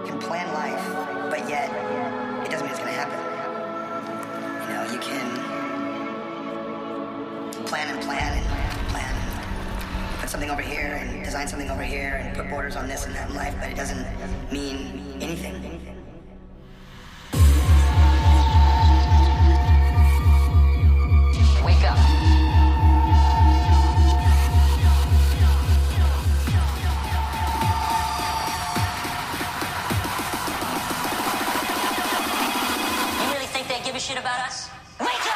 can plan life, but yet it doesn't mean it's gonna happen. You know, you can plan and plan and plan and put something over here and design something over here and put borders on this and that in life, but it doesn't mean anything. Wake up. You really think they give a shit about us? Wake up!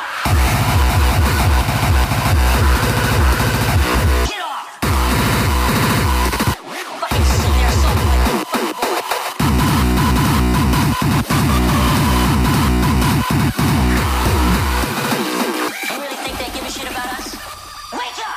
Get off! Fucking sitting there sulking like a little fucking boy. You really think they give a shit about us? Wake up!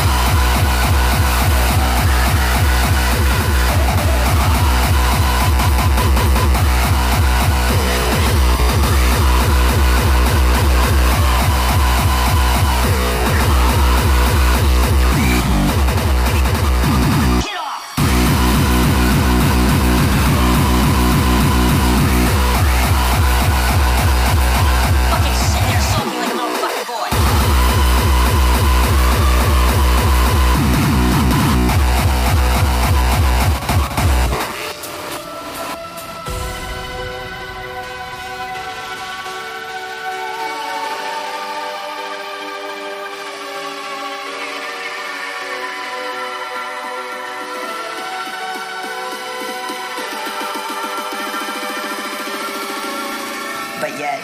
Fucking sitting there sulking like a little fucking boy. But yet,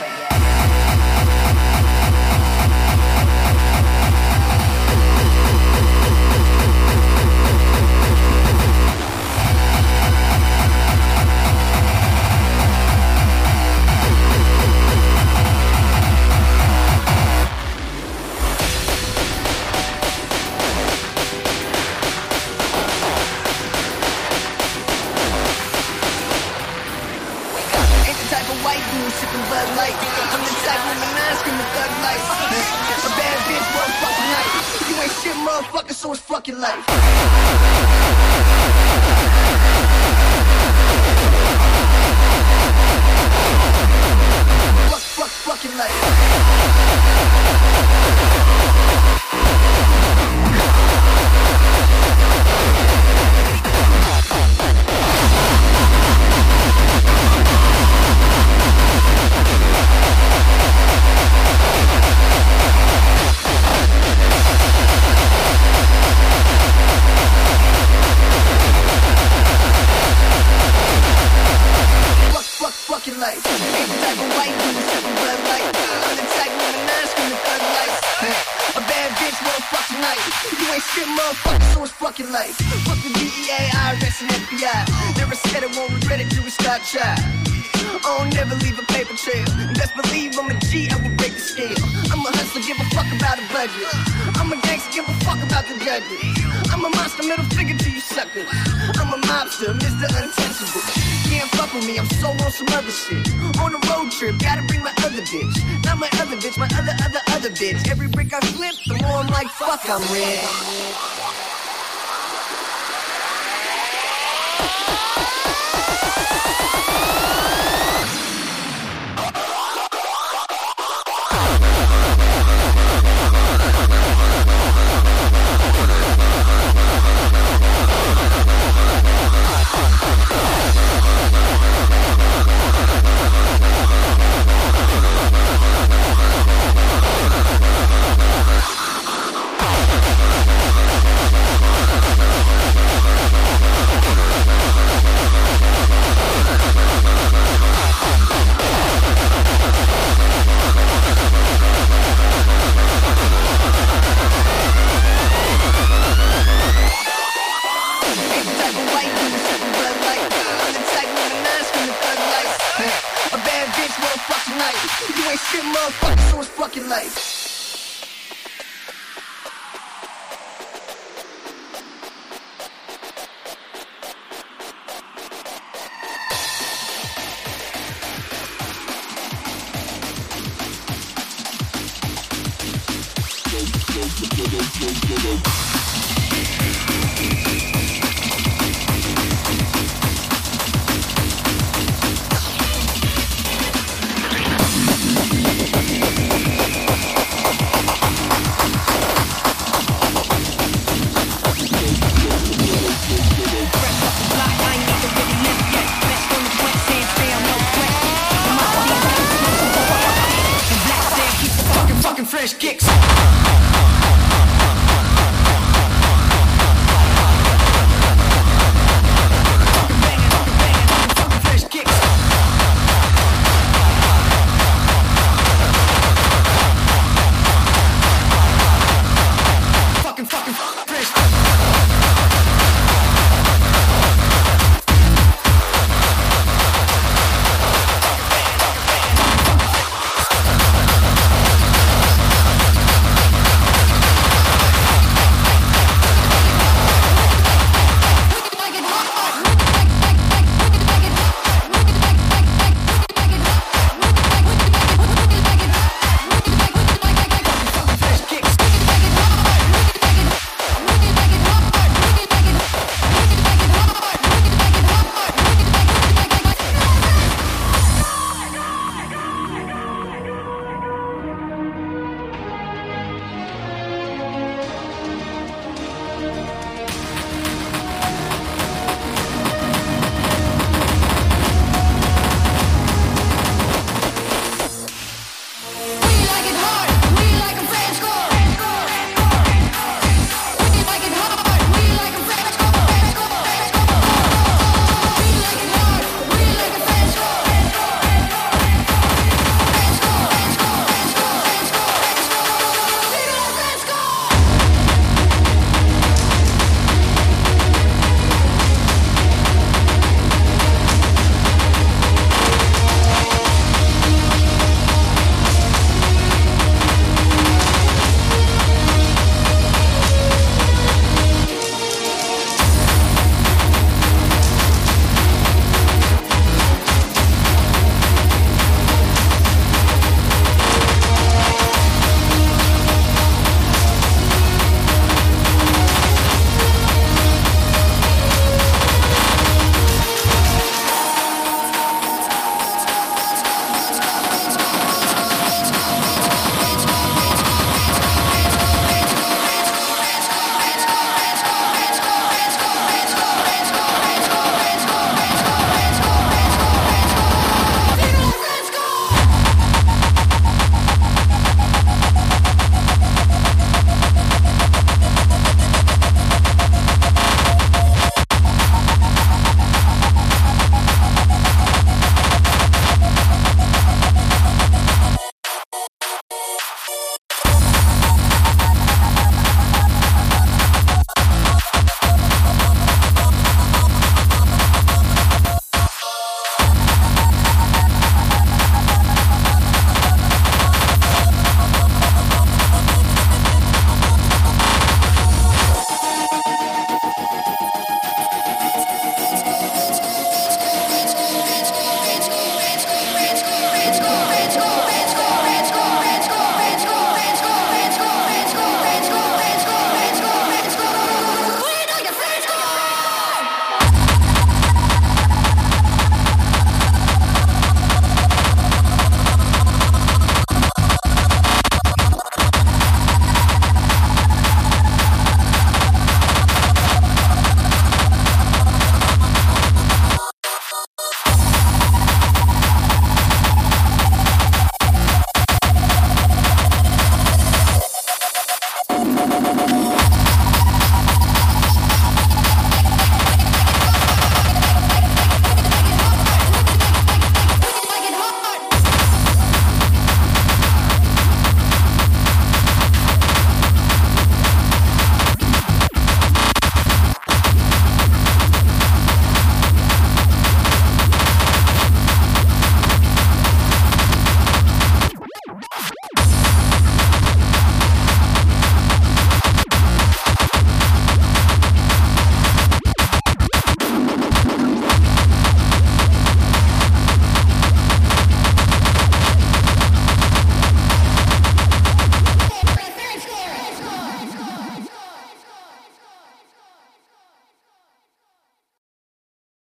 ain't the type of white dude sipping Bud Light. I'm the type with my nine screaming thug life. A bad bitch, motherfucking night. You ain't shit, motherfucker, so it's fucking life. Fuck, fuck, fucking life. Fuck, fuck, fucking life. Ain't the type of white dude sipping Bud Light. I'm the type with my nine screaming thug life. A bad bitch, motherfucking night. You ain't shit, motherfucker, so it's fucking life. Fuck the D E A, I R S, and F B I. Never said I won't regret it till we start try. I don't never leave a paper trail. And best believe I'm a G, I will break the scale. I'm a hustler, give a fuck about a budget. I'm a gangster, give a fuck about the judges. I'm a monster, middle finger to you suckers. I'm a mobster, Mister Untouchable. Can't fuck with me, I'm so on some other shit. On a road trip, gotta bring my other bitch. Not my other bitch, my other, other, other bitch. Every brick I flip, the more I'm like, fuck, I'm red. You ain't shit, motherfucker, so it's fucking life. Go, go, go, go, go, go, go.